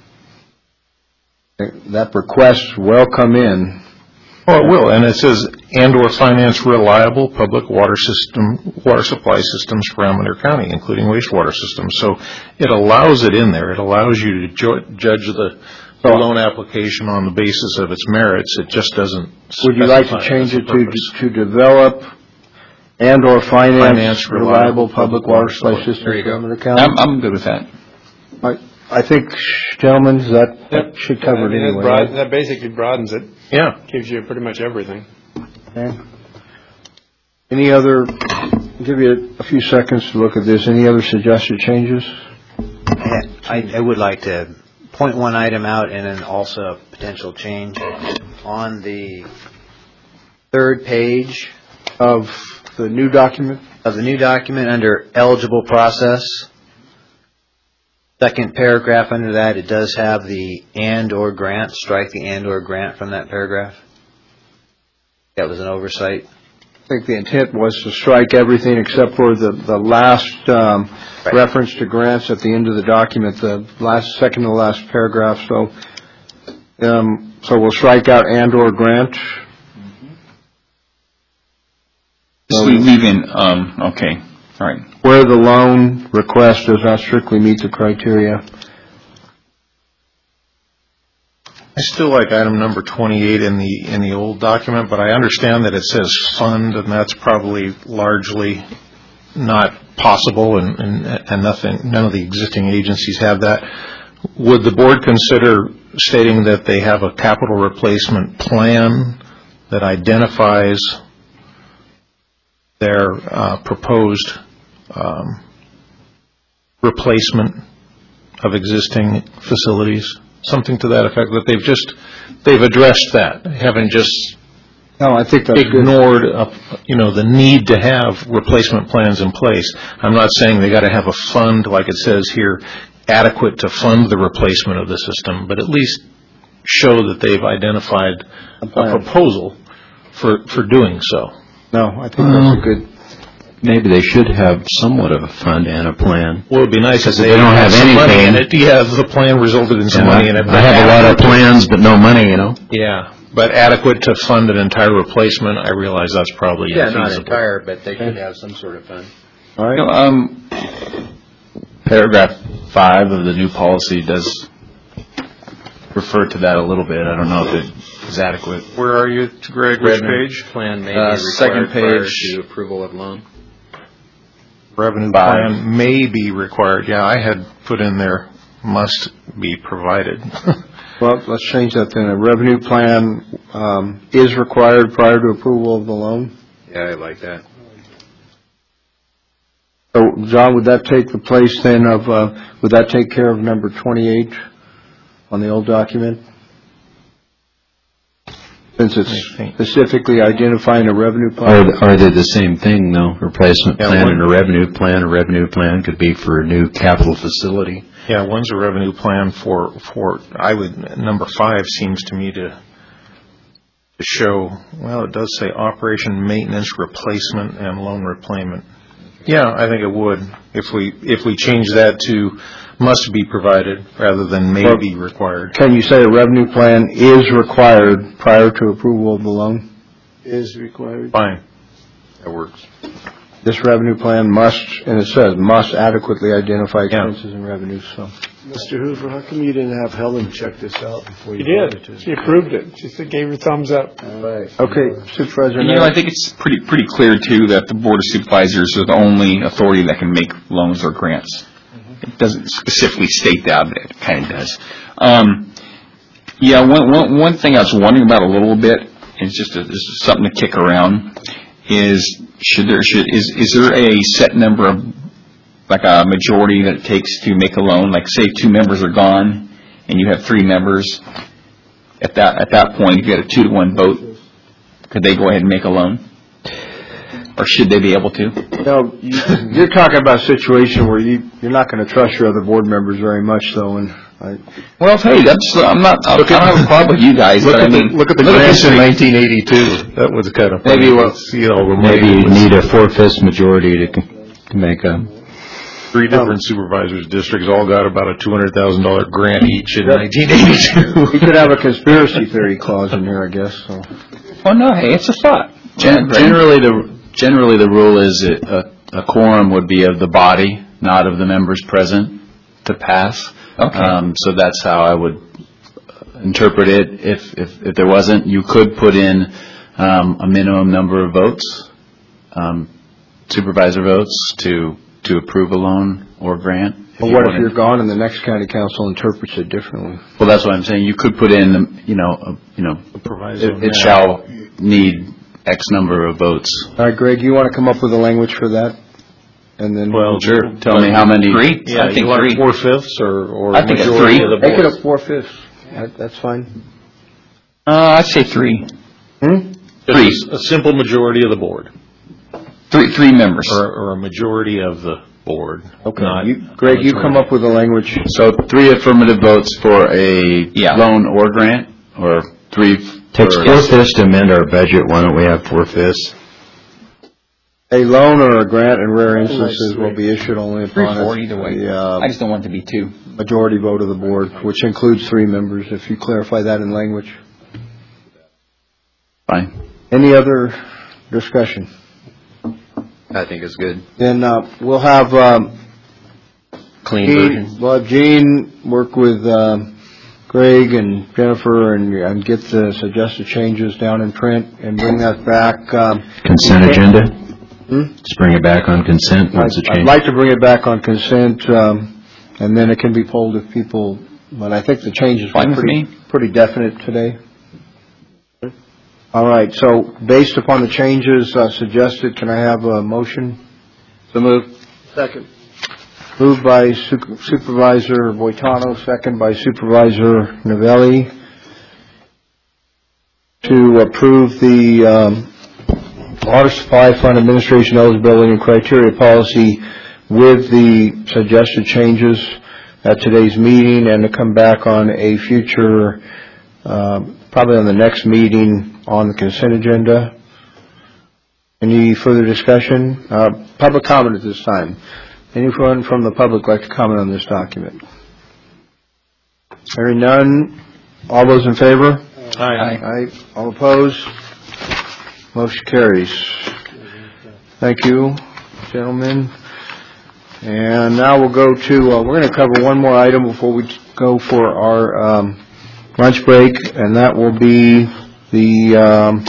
[SPEAKER 1] that request will come in.
[SPEAKER 6] Oh, it will, and it says, and/or finance reliable public water system, water supply systems for Amador County, including wastewater systems. So it allows it in there. It allows you to ju- judge the the loan application on the basis of its merits. It just doesn't
[SPEAKER 1] Would you like to
[SPEAKER 6] specify
[SPEAKER 1] change
[SPEAKER 6] as a
[SPEAKER 1] it to
[SPEAKER 6] purpose.
[SPEAKER 1] to develop and/or finance
[SPEAKER 6] Finance
[SPEAKER 1] reliable
[SPEAKER 6] reliable
[SPEAKER 1] public
[SPEAKER 6] public
[SPEAKER 1] water
[SPEAKER 6] water
[SPEAKER 1] supply
[SPEAKER 6] supply.
[SPEAKER 1] systems
[SPEAKER 3] There you
[SPEAKER 1] for
[SPEAKER 3] go.
[SPEAKER 1] Amador County?
[SPEAKER 5] I'm, I'm good with that.
[SPEAKER 1] I I think, gentlemen, that that should cover
[SPEAKER 8] I
[SPEAKER 1] it
[SPEAKER 8] mean, that
[SPEAKER 1] anyway.
[SPEAKER 8] broad-
[SPEAKER 1] right?
[SPEAKER 8] That basically broadens it,
[SPEAKER 6] Yeah.
[SPEAKER 8] gives you pretty much everything.
[SPEAKER 1] Okay. Any other, I'll give you a few seconds to look at this. Any other suggested changes?
[SPEAKER 9] I, I would like to point one item out and then also a potential change. On the third page
[SPEAKER 1] Of the new document?
[SPEAKER 9] of the new document, under eligible process, second paragraph under that, it does have the and/or grant. Strike the and/or grant from that paragraph. That was an oversight.
[SPEAKER 1] I think the intent was to strike everything except for the, the last um,
[SPEAKER 9] Right.
[SPEAKER 1] reference to grants at the end of the document, the last, second to the last paragraph. So, um, so we'll strike out and/or grant.
[SPEAKER 5] So we leave in, um, okay, all right.
[SPEAKER 1] Where the loan request does not strictly meet the criteria.
[SPEAKER 6] I still like item number twenty-eight in the, in the old document, but I understand that it says fund, and that's probably largely not possible, and, and, and nothing, none of the existing agencies have that. Would the board consider stating that they have a capital replacement plan that identifies their uh, proposed um, replacement of existing facilities? Something to that effect, that they've just, they've addressed that, They haven't just
[SPEAKER 1] No, I think that's good.
[SPEAKER 6] ignored, uh, you know, the need to have replacement plans in place. I'm not saying they got to have a fund, like it says here, adequate to fund the replacement of the system, but at least show that they've identified a
[SPEAKER 1] plan.
[SPEAKER 6] proposal for, for doing so.
[SPEAKER 1] No, I think that's a good.
[SPEAKER 3] maybe they should have somewhat of a fund and a plan.
[SPEAKER 6] Well, it'd be nice if
[SPEAKER 3] They
[SPEAKER 6] they
[SPEAKER 3] don't have
[SPEAKER 6] some money in
[SPEAKER 3] anything.
[SPEAKER 6] it. Yeah, the plan resulted in some money in it.
[SPEAKER 3] I have a lot of plans, but no money, you know?
[SPEAKER 6] Yeah, but adequate to fund an entire replacement, I realize that's probably infeasible.
[SPEAKER 9] but they should have some sort of fund.
[SPEAKER 1] All
[SPEAKER 5] You know,
[SPEAKER 1] right.
[SPEAKER 5] um,
[SPEAKER 10] Paragraph five of the new policy does refer to that a little bit. I don't know if it is adequate.
[SPEAKER 6] Where are you, Greg? Which page?
[SPEAKER 3] Plan may
[SPEAKER 10] Uh,
[SPEAKER 3] be
[SPEAKER 10] second
[SPEAKER 3] required prior
[SPEAKER 10] page.
[SPEAKER 3] to approval of loan.
[SPEAKER 6] Revenue
[SPEAKER 10] Five.
[SPEAKER 6] plan may be required. Yeah, I had put in there, must be provided.
[SPEAKER 1] Well, let's change that then. A revenue plan um, is required prior to approval of the loan.
[SPEAKER 3] Yeah, I like that.
[SPEAKER 1] So, John, would that take the place then of, uh, would that take care of number twenty-eight on the old document? Since it's specifically identifying a revenue plan?
[SPEAKER 3] Are, are they the same thing, though? Replacement
[SPEAKER 6] Yeah,
[SPEAKER 3] plan
[SPEAKER 6] one-
[SPEAKER 3] and a revenue plan? A revenue plan could be for a new capital facility.
[SPEAKER 6] Yeah, one's a revenue plan for, for, I would, number five seems to me to, to show, well, it does say operation, maintenance, replacement, and loan repayment. Yeah, I think it would, if we, if we change that to must be provided rather than may be required.
[SPEAKER 1] Can you say a revenue plan is required prior to approval of the loan?
[SPEAKER 7] is required?
[SPEAKER 6] Fine. That works.
[SPEAKER 1] This revenue plan must, and it says, must adequately identify expenses and revenues, so.
[SPEAKER 7] Mister Hoover, how come you didn't have Helen check this out before you
[SPEAKER 8] She
[SPEAKER 7] voted
[SPEAKER 8] did.
[SPEAKER 7] to?
[SPEAKER 8] She approved it. She said, gave her thumbs up.
[SPEAKER 7] All right.
[SPEAKER 1] Okay, Supervisor
[SPEAKER 5] And, you know, I
[SPEAKER 1] Neff.
[SPEAKER 5] think it's pretty, pretty clear, too, that the Board of Supervisors are the only authority that can make loans or grants. It doesn't specifically state that, but it kind of does. Um, yeah, one, one, one thing I was wondering about a little bit, and it's just a, this is something to kick around, is should there, should, is, is there a set number of, like a majority that it takes to make a loan? Like, say two members are gone, and you have three members. At that, at that point, if you had a two to one vote, could they go ahead and make a loan? Or should they be able to?
[SPEAKER 1] No, you, you're talking about a situation where you, you're not going to trust your other board members very much, though, and I...
[SPEAKER 5] Well, hey, that's, I'm not, I don't have a problem with you guys,
[SPEAKER 6] Look
[SPEAKER 5] but I
[SPEAKER 6] at the,
[SPEAKER 5] mean...
[SPEAKER 6] look at the grants in nineteen eighty-two. That was kind of funny.
[SPEAKER 3] Maybe what-
[SPEAKER 6] See all the money
[SPEAKER 3] Maybe you
[SPEAKER 6] was-
[SPEAKER 3] need a four-fifths majority to, to make a,
[SPEAKER 6] Three different supervisors districts all got about a two hundred thousand dollars grant each in nineteen eighty-two.
[SPEAKER 1] You could have a conspiracy theory clause in here, I guess, so.
[SPEAKER 5] Well, no, hey, it's a thought.
[SPEAKER 10] Gen- Generally, the, generally the rule is a, a quorum would be of the body, not of the members present, to pass.
[SPEAKER 5] Okay.
[SPEAKER 10] Um, so that's how I would interpret it. If, if, if there wasn't, you could put in um, a minimum number of votes, um, supervisor votes, to to approve a loan or grant.
[SPEAKER 1] But
[SPEAKER 10] you
[SPEAKER 1] what if
[SPEAKER 10] wanted-
[SPEAKER 1] you're gone and the next county council interprets it differently?
[SPEAKER 10] Well, that's what I'm saying. You could put in, you know, a, you know,
[SPEAKER 6] proviso,
[SPEAKER 10] it, it
[SPEAKER 6] yeah.
[SPEAKER 10] shall need X number of votes.
[SPEAKER 1] All right, Greg, you want to come up with a language for that? And then...
[SPEAKER 6] Well,
[SPEAKER 10] Sure. Tell me how many.
[SPEAKER 5] Three?
[SPEAKER 6] Yeah,
[SPEAKER 5] I think
[SPEAKER 6] you want
[SPEAKER 5] three.
[SPEAKER 6] four fifths or, or
[SPEAKER 5] I think a
[SPEAKER 6] majority
[SPEAKER 5] three.
[SPEAKER 6] of the
[SPEAKER 1] Make it
[SPEAKER 6] board.
[SPEAKER 1] a four-fifths. That- That's fine.
[SPEAKER 5] Uh, I'd say three.
[SPEAKER 1] Hmm?
[SPEAKER 6] Just a, a simple majority of the board,
[SPEAKER 5] Three, three members.
[SPEAKER 6] or, or a majority of the board.
[SPEAKER 1] Okay.
[SPEAKER 6] not
[SPEAKER 1] You- Greg, you come up with a language.
[SPEAKER 10] So three affirmative votes for a
[SPEAKER 5] Yeah.
[SPEAKER 10] loan or grant, or three. f-
[SPEAKER 3] takes
[SPEAKER 10] for-
[SPEAKER 3] four-fifths to amend our budget, why don't we have four-fifths?
[SPEAKER 1] A loan or a grant in rare instances will be issued only
[SPEAKER 5] Three,
[SPEAKER 1] upon
[SPEAKER 5] four, either way.
[SPEAKER 1] the uh,
[SPEAKER 5] I just don't want it to be two.
[SPEAKER 1] majority vote of the board, which includes three members, if you clarify that in language.
[SPEAKER 10] Fine.
[SPEAKER 1] Any other discussion?
[SPEAKER 3] I think it's good.
[SPEAKER 1] Then uh, we'll have um,
[SPEAKER 3] Clean
[SPEAKER 1] Gene, we'll have Gene work with um, Greg and Jennifer and, and get the suggested changes down in print and bring that back. Um,
[SPEAKER 3] Consent agenda?
[SPEAKER 1] Hmm?
[SPEAKER 3] Just bring it back on consent once it
[SPEAKER 1] I'd I'd
[SPEAKER 3] changes.
[SPEAKER 1] like to bring it back on consent, um, and then it can be pulled if people, but I think the changes
[SPEAKER 5] Fine
[SPEAKER 1] were
[SPEAKER 5] with
[SPEAKER 1] pretty,
[SPEAKER 5] me.
[SPEAKER 1] pretty definite today. All right, so based upon the changes uh, suggested, can I have a motion? So moved. Second. Moved by Su- Supervisor Boitano, second by Supervisor Novelli, to approve the um, Water Supply Fund Administration Eligibility and Criteria Policy with the suggested changes at today's meeting, and to come back on a future, um, probably on the next meeting on the consent agenda. Any further discussion? Uh, Public comment at this time. Anyone from the public like to comment on this document? Hearing none. All those in favor?
[SPEAKER 6] Aye.
[SPEAKER 1] Aye. All opposed? Motion carries. Thank you, gentlemen. And now we'll go to, uh, we're going to cover one more item before we go for our um, lunch break, and that will be the um,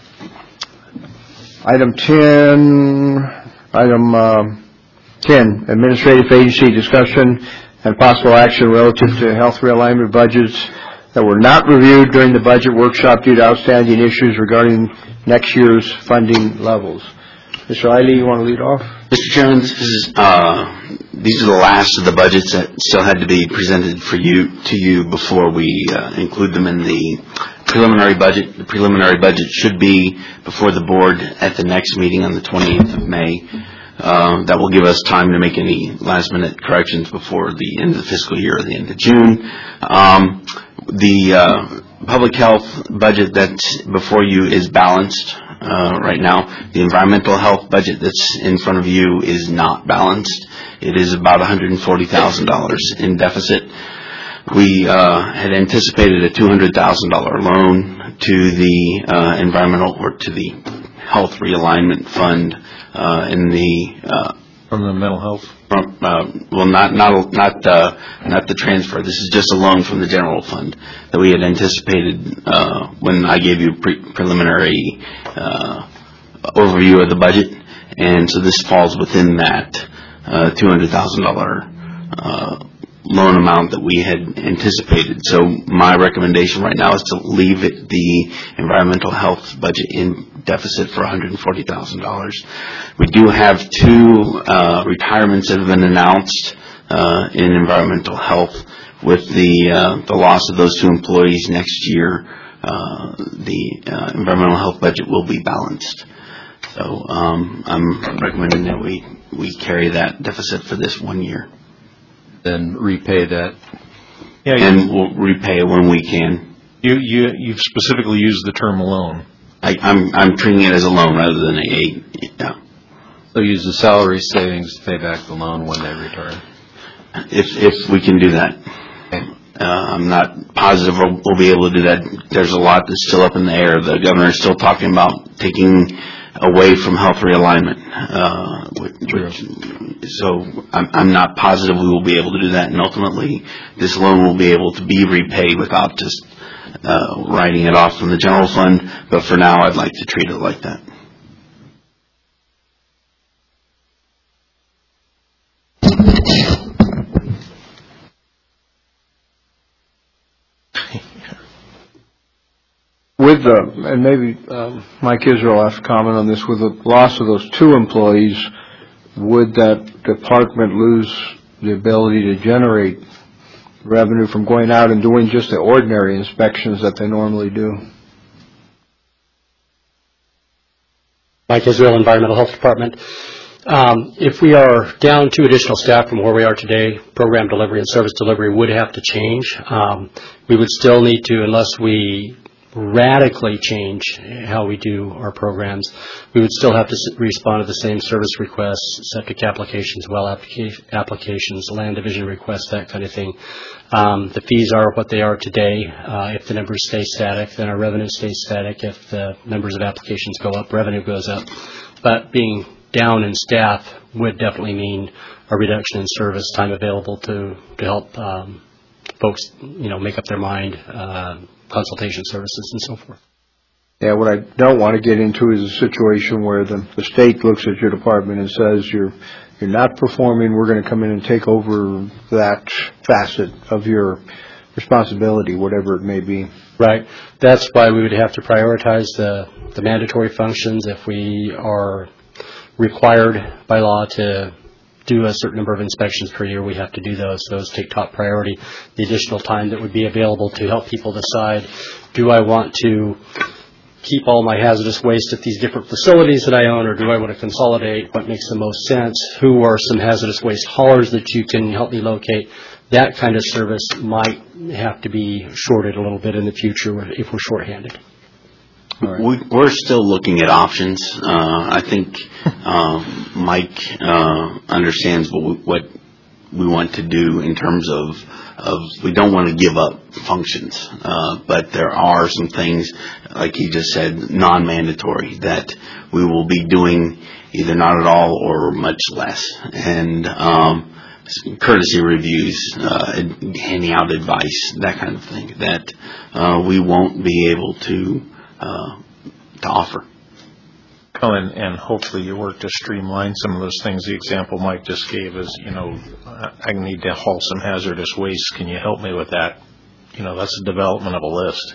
[SPEAKER 1] item ten, item um, ten, administrative agency discussion and possible action relative to health realignment budgets that were not reviewed during the budget workshop due to outstanding issues regarding next year's funding levels. Mister Eiley, you want to lead off?
[SPEAKER 11] Mister Chairman, this is, uh, these are the last of the budgets that still had to be presented for you, to you before we uh, include them in the preliminary budget. The preliminary budget should be before the board at the next meeting on the twenty-eighth of May. Uh, that will give us time to make any last-minute corrections before the end of the fiscal year or the end of June. Um, the uh, public health budget that's before you is balanced uh, right now. The environmental health budget that's in front of you is not balanced. It is about one hundred forty thousand dollars in deficit. we uh, had anticipated a two hundred thousand dollars loan to the uh, environmental or to the health realignment fund uh, in the uh,
[SPEAKER 6] From the mental health?
[SPEAKER 11] from, uh, well, not not not uh, not the transfer. This is just a loan from the general fund that we had anticipated uh, when I gave you pre- preliminary uh, overview of the budget, and so this falls within that uh, two hundred thousand dollars uh, loan amount that we had anticipated. So my recommendation right now is to leave it, the environmental health budget in deficit for one hundred forty thousand dollars. We do have two uh, retirements that have been announced uh, in environmental health. With the uh, the loss of those two employees next year, uh, the uh, environmental health budget will be balanced. So um, I'm recommending that we, we carry that deficit for this one year.
[SPEAKER 3] Then repay that.
[SPEAKER 6] Yeah,
[SPEAKER 11] And we'll repay it when we can.
[SPEAKER 6] you, you, you've specifically used the term loan.
[SPEAKER 11] I, I'm I'm treating it as a loan rather than a, yeah.
[SPEAKER 3] So use the salary savings to pay back the loan when they retire.
[SPEAKER 11] If if we can do that. Uh, I'm not positive we'll, we'll be able to do that. There's a lot that's still up in the air. The governor is still talking about taking away from health realignment. Uh, which, which, so I'm, I'm not positive we will be able to do that, and ultimately this loan will be able to be repaid without just uh, writing it off from the general fund. But for now, I'd like to treat it like that.
[SPEAKER 1] With the, and maybe um, Mike Israel will have to comment on this, with the loss of those two employees, would that department lose the ability to generate revenue from going out and doing just the ordinary inspections that they normally do?
[SPEAKER 12] Mike Israel, Environmental Health Department. Um, if we are down two additional staff from where we are today, program delivery and service delivery would have to change. Um, we would still need to, unless we radically change how we do our programs, we would still have to respond to the same service requests, septic applications, well applica- applications, land division requests, that kind of thing. Um, the fees are what they are today. Uh, if the numbers stay static, then our revenue stays static. If the numbers of applications go up, revenue goes up. But being down in staff would definitely mean a reduction in service time available to, to help um, folks, you know, make up their mind, uh, consultation services and so forth.
[SPEAKER 1] Yeah, what I don't want to get into is a situation where the, the state looks at your department and says you're you're not performing, we're going to come in and take over that facet of your responsibility, whatever it may be.
[SPEAKER 12] Right. That's why we would have to prioritize the, the mandatory functions. If we are required by law to do a certain number of inspections per year, we have to do those. Those take top priority. The additional time that would be available to help people decide, do I want to keep all my hazardous waste at these different facilities that I own, or do I want to consolidate? What makes the most sense? Who are some hazardous waste haulers that you can help me locate? That kind of service might have to be shorted a little bit in the future if we're shorthanded.
[SPEAKER 11] Right. We, we're still looking at options. Uh, I think uh, Mike uh, understands what we, what we want to do in terms of, of we don't want to give up functions, uh, but there are some things, like he just said, non-mandatory that we will be doing either not at all or much less. And um, courtesy reviews, uh, handing out advice, that kind of thing, that uh, we won't be able to Uh, to offer.
[SPEAKER 6] Oh, and, and hopefully you work to streamline some of those things. The example Mike just gave is, you know, I need to haul some hazardous waste. Can you help me with that? You know, that's the development of a list.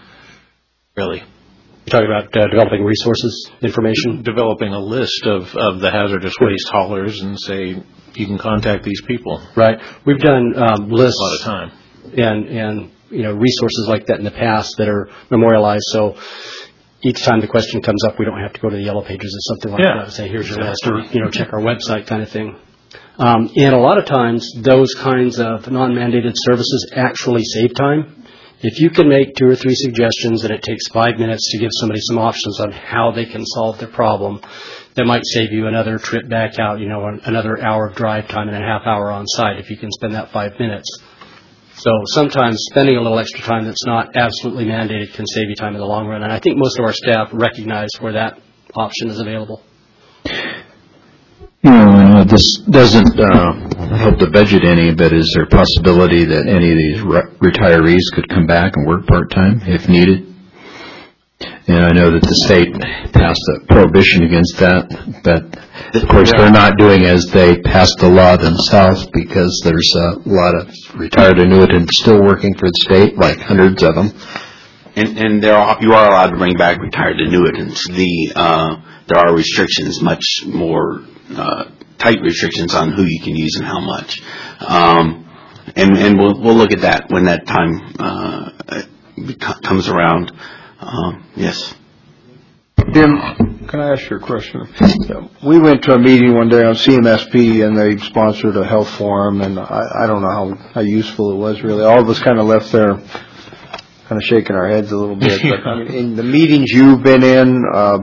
[SPEAKER 6] Really.
[SPEAKER 12] You're talking about uh, developing resources, information?
[SPEAKER 6] Developing a list of, of the hazardous waste haulers and say, you can contact these people.
[SPEAKER 12] Right. We've done um, lists.
[SPEAKER 6] A lot of time.
[SPEAKER 12] And, and you know, resources like that in the past that are memorialized. So each time the question comes up, we don't have to go to the yellow pages or something like
[SPEAKER 6] yeah.
[SPEAKER 12] that and say, here's your list, or, you know, check our website kind of thing. Um, and a lot of times, those kinds of non-mandated services actually save time. If you can make two or three suggestions and it takes five minutes to give somebody some options on how they can solve their problem, that might save you another trip back out, you know, another hour of drive time and a half hour on site if you can spend that five minutes. So sometimes spending a little extra time that's not absolutely mandated can save you time in the long run. And I think most of our staff recognize where that option is available.
[SPEAKER 3] You know, uh, this doesn't uh, help the budget any, but is there a possibility that any of these re- retirees could come back and work part-time if needed? And I know that the state passed a prohibition against that, but of course they're not doing as they passed the law themselves, because there's a lot of retired annuitants still working for the state, like hundreds of them.
[SPEAKER 11] And, and there are, you are allowed to bring back retired annuitants. The uh, there are restrictions, much more uh, tight restrictions on who you can use and how much. Um, and and we'll we'll look at that when that time uh, comes around. Um, yes.
[SPEAKER 1] Jim, can I ask you a question? We went to a meeting one day on C M S P, and they sponsored a health forum, and I, I don't know how, how useful it was, really. All of us kind of left there kind of shaking our heads a little bit. But I mean, in the meetings you've been in, uh,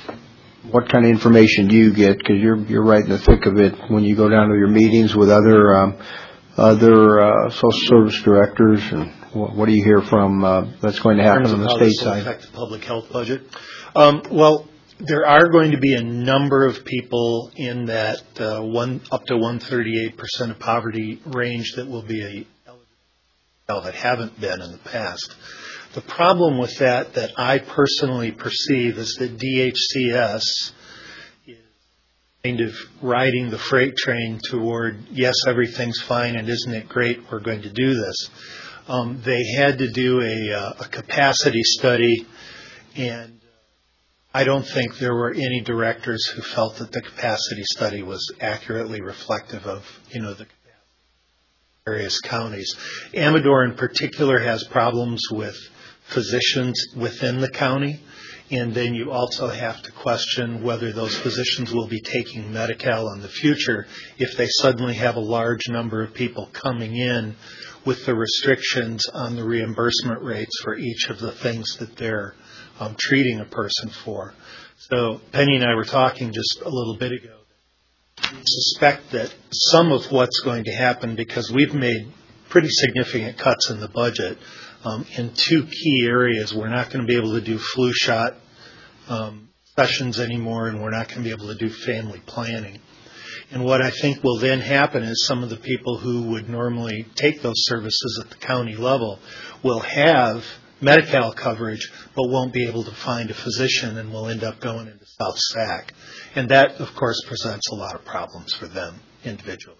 [SPEAKER 1] what kind of information do you get? Because you're, you're right in the thick of it when you go down to your meetings with other, um, other uh, social service directors, and what, what do you hear from uh, that's going to happen on the state side?
[SPEAKER 13] In terms of how this will affect the public health budget? Um, well, there are going to be a number of people in that uh, one up to one hundred thirty-eight percent of poverty range that will be eligible that haven't been in the past. The problem with that, that I personally perceive, is that D H C S is kind of riding the freight train toward, yes, everything's fine, and isn't it great, we're going to do this. Um, they had to do a, uh, a capacity study, and I don't think there were any directors who felt that the capacity study was accurately reflective of, you know, the various counties. Amador in particular has problems with physicians within the county, and then you also have to question whether those physicians will be taking Medi-Cal in the future if they suddenly have a large number of people coming in with the restrictions on the reimbursement rates for each of the things that they're um, treating a person for. So Penny and I were talking just a little bit ago. We suspect that some of what's going to happen, because we've made pretty significant cuts in the budget um, in two key areas. We're not going to be able to do flu shot um, sessions anymore, and we're not going to be able to do family planning. And what I think will then happen is some of the people who would normally take those services at the county level will have Medi-Cal coverage, but won't be able to find a physician, and will end up going into South Sac. And that, of course, presents a lot of problems for them individually.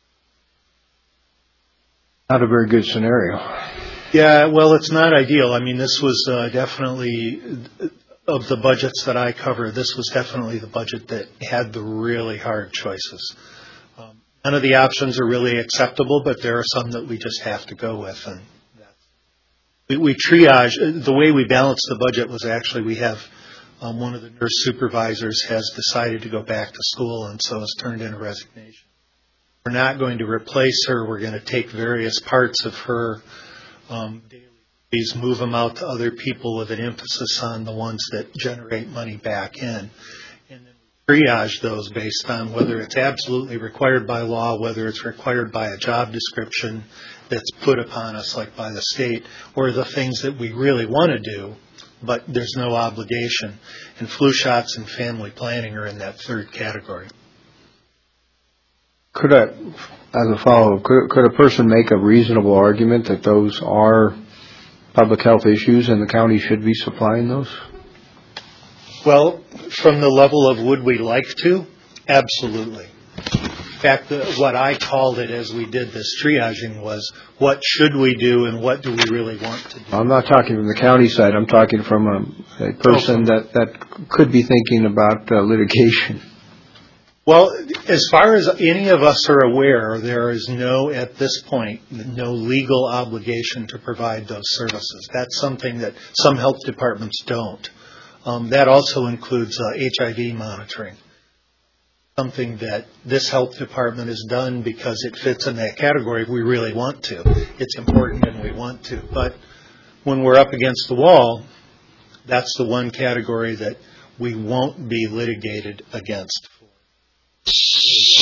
[SPEAKER 1] Not a very good scenario.
[SPEAKER 13] Yeah, well, it's not ideal. I mean, this was uh, definitely, of the budgets that I cover, this was definitely the budget that had the really hard choices. Um, none of the options are really acceptable, but there are some that we just have to go with. And we, we triage. The way we balanced the budget was actually we have um, one of the nurse supervisors has decided to go back to school, and so has turned in a resignation. We're not going to replace her. We're going to take various parts of her um, daily duties, move them out to other people with an emphasis on the ones that generate money back in. And then triage those based on whether it's absolutely required by law, whether it's required by a job description that's put upon us, like by the state, or the things that we really want to do, but there's no obligation. And flu shots and family planning are in that third category.
[SPEAKER 1] Could I, as a follow-up, could, could a person make a reasonable argument that those are public health issues and the county should be supplying those?
[SPEAKER 13] Well, from the level of would we like to, absolutely. In fact, the, what I called it as we did this triaging was, what should we do and what do we really want to do?
[SPEAKER 1] I'm not talking from the county side. I'm talking from a, a person that, that could be thinking about uh, litigation.
[SPEAKER 13] Well, as far as any of us are aware, there is no, at this point, no legal obligation to provide those services. That's something that some health departments don't. Um, that also includes uh, H I V monitoring, something that this health department has done because it fits in that category. We really want to. It's important and we want to. But when we're up against the wall, that's the one category that we won't be litigated against.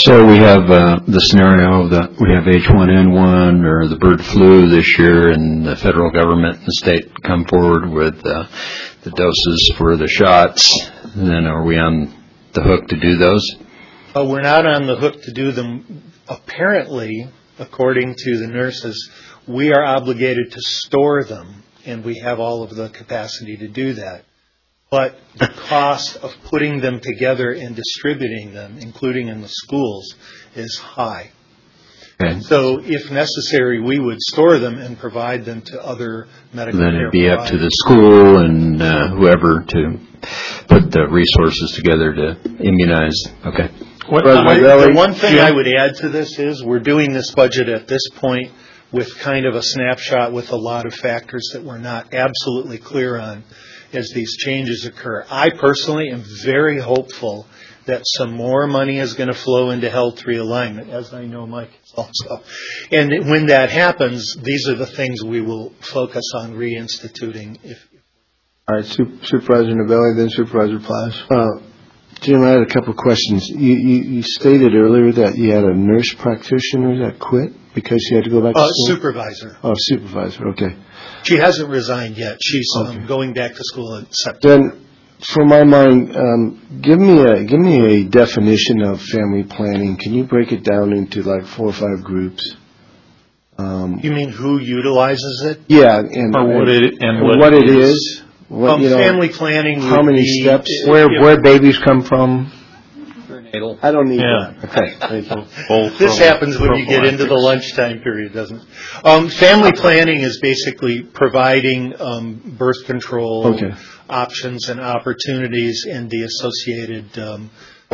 [SPEAKER 3] So we have uh, the scenario that we have H one N one or the bird flu this year, and the federal government and the state come forward with uh, the doses for the shots. And then are we on the hook to do those?
[SPEAKER 13] Uh, we're not on the hook to do them. Apparently, according to the nurses, we are obligated to store them, and we have all of the capacity to do that. But the cost of putting them together and distributing them, including in the schools, is high.
[SPEAKER 3] Okay.
[SPEAKER 13] So if necessary, we would store them and provide them to other medical care
[SPEAKER 3] Then it'd be up to
[SPEAKER 13] providers.
[SPEAKER 3] the school and uh, whoever to put the resources together to immunize. Okay.
[SPEAKER 13] What, I, the one thing I would add to this is we're doing this budget at this point with kind of a snapshot with a lot of factors that we're not absolutely clear on as these changes occur. I personally am very hopeful that some more money is going to flow into health realignment, as I know Mike is also. And when that happens, these are the things we will focus on reinstituting. If
[SPEAKER 1] All right, Supervisor Novelli, then Supervisor Plas.
[SPEAKER 7] Uh, Jim, I had a couple of questions. You, you, you stated earlier that you had a nurse practitioner that quit because she had to go back to
[SPEAKER 13] uh,
[SPEAKER 7] school?
[SPEAKER 13] Supervisor.
[SPEAKER 7] Oh, supervisor, okay.
[SPEAKER 13] She hasn't resigned yet. She's
[SPEAKER 7] Okay.
[SPEAKER 13] um, going back to school in September.
[SPEAKER 7] Then, for my mind, um, give me a give me a definition of family planning. Can you break it down into like four or five groups? Um,
[SPEAKER 13] You mean who utilizes it?
[SPEAKER 7] yeah, and,
[SPEAKER 6] Or what it- and what
[SPEAKER 7] what
[SPEAKER 6] it
[SPEAKER 7] it
[SPEAKER 6] is.
[SPEAKER 7] is. What,
[SPEAKER 13] Um,
[SPEAKER 7] you know,
[SPEAKER 13] family planning
[SPEAKER 7] how
[SPEAKER 13] would
[SPEAKER 7] many
[SPEAKER 13] be-
[SPEAKER 7] steps?
[SPEAKER 1] Where, where babies come from?
[SPEAKER 7] I don't need
[SPEAKER 6] Yeah.
[SPEAKER 7] that. Okay, thank you.
[SPEAKER 6] Both
[SPEAKER 13] This
[SPEAKER 6] from
[SPEAKER 13] happens when you get into the
[SPEAKER 6] prophylactics.
[SPEAKER 13] lunchtime period, doesn't it? Um, family planning is basically providing um, birth control
[SPEAKER 7] Okay.
[SPEAKER 13] options and opportunities and the associated um,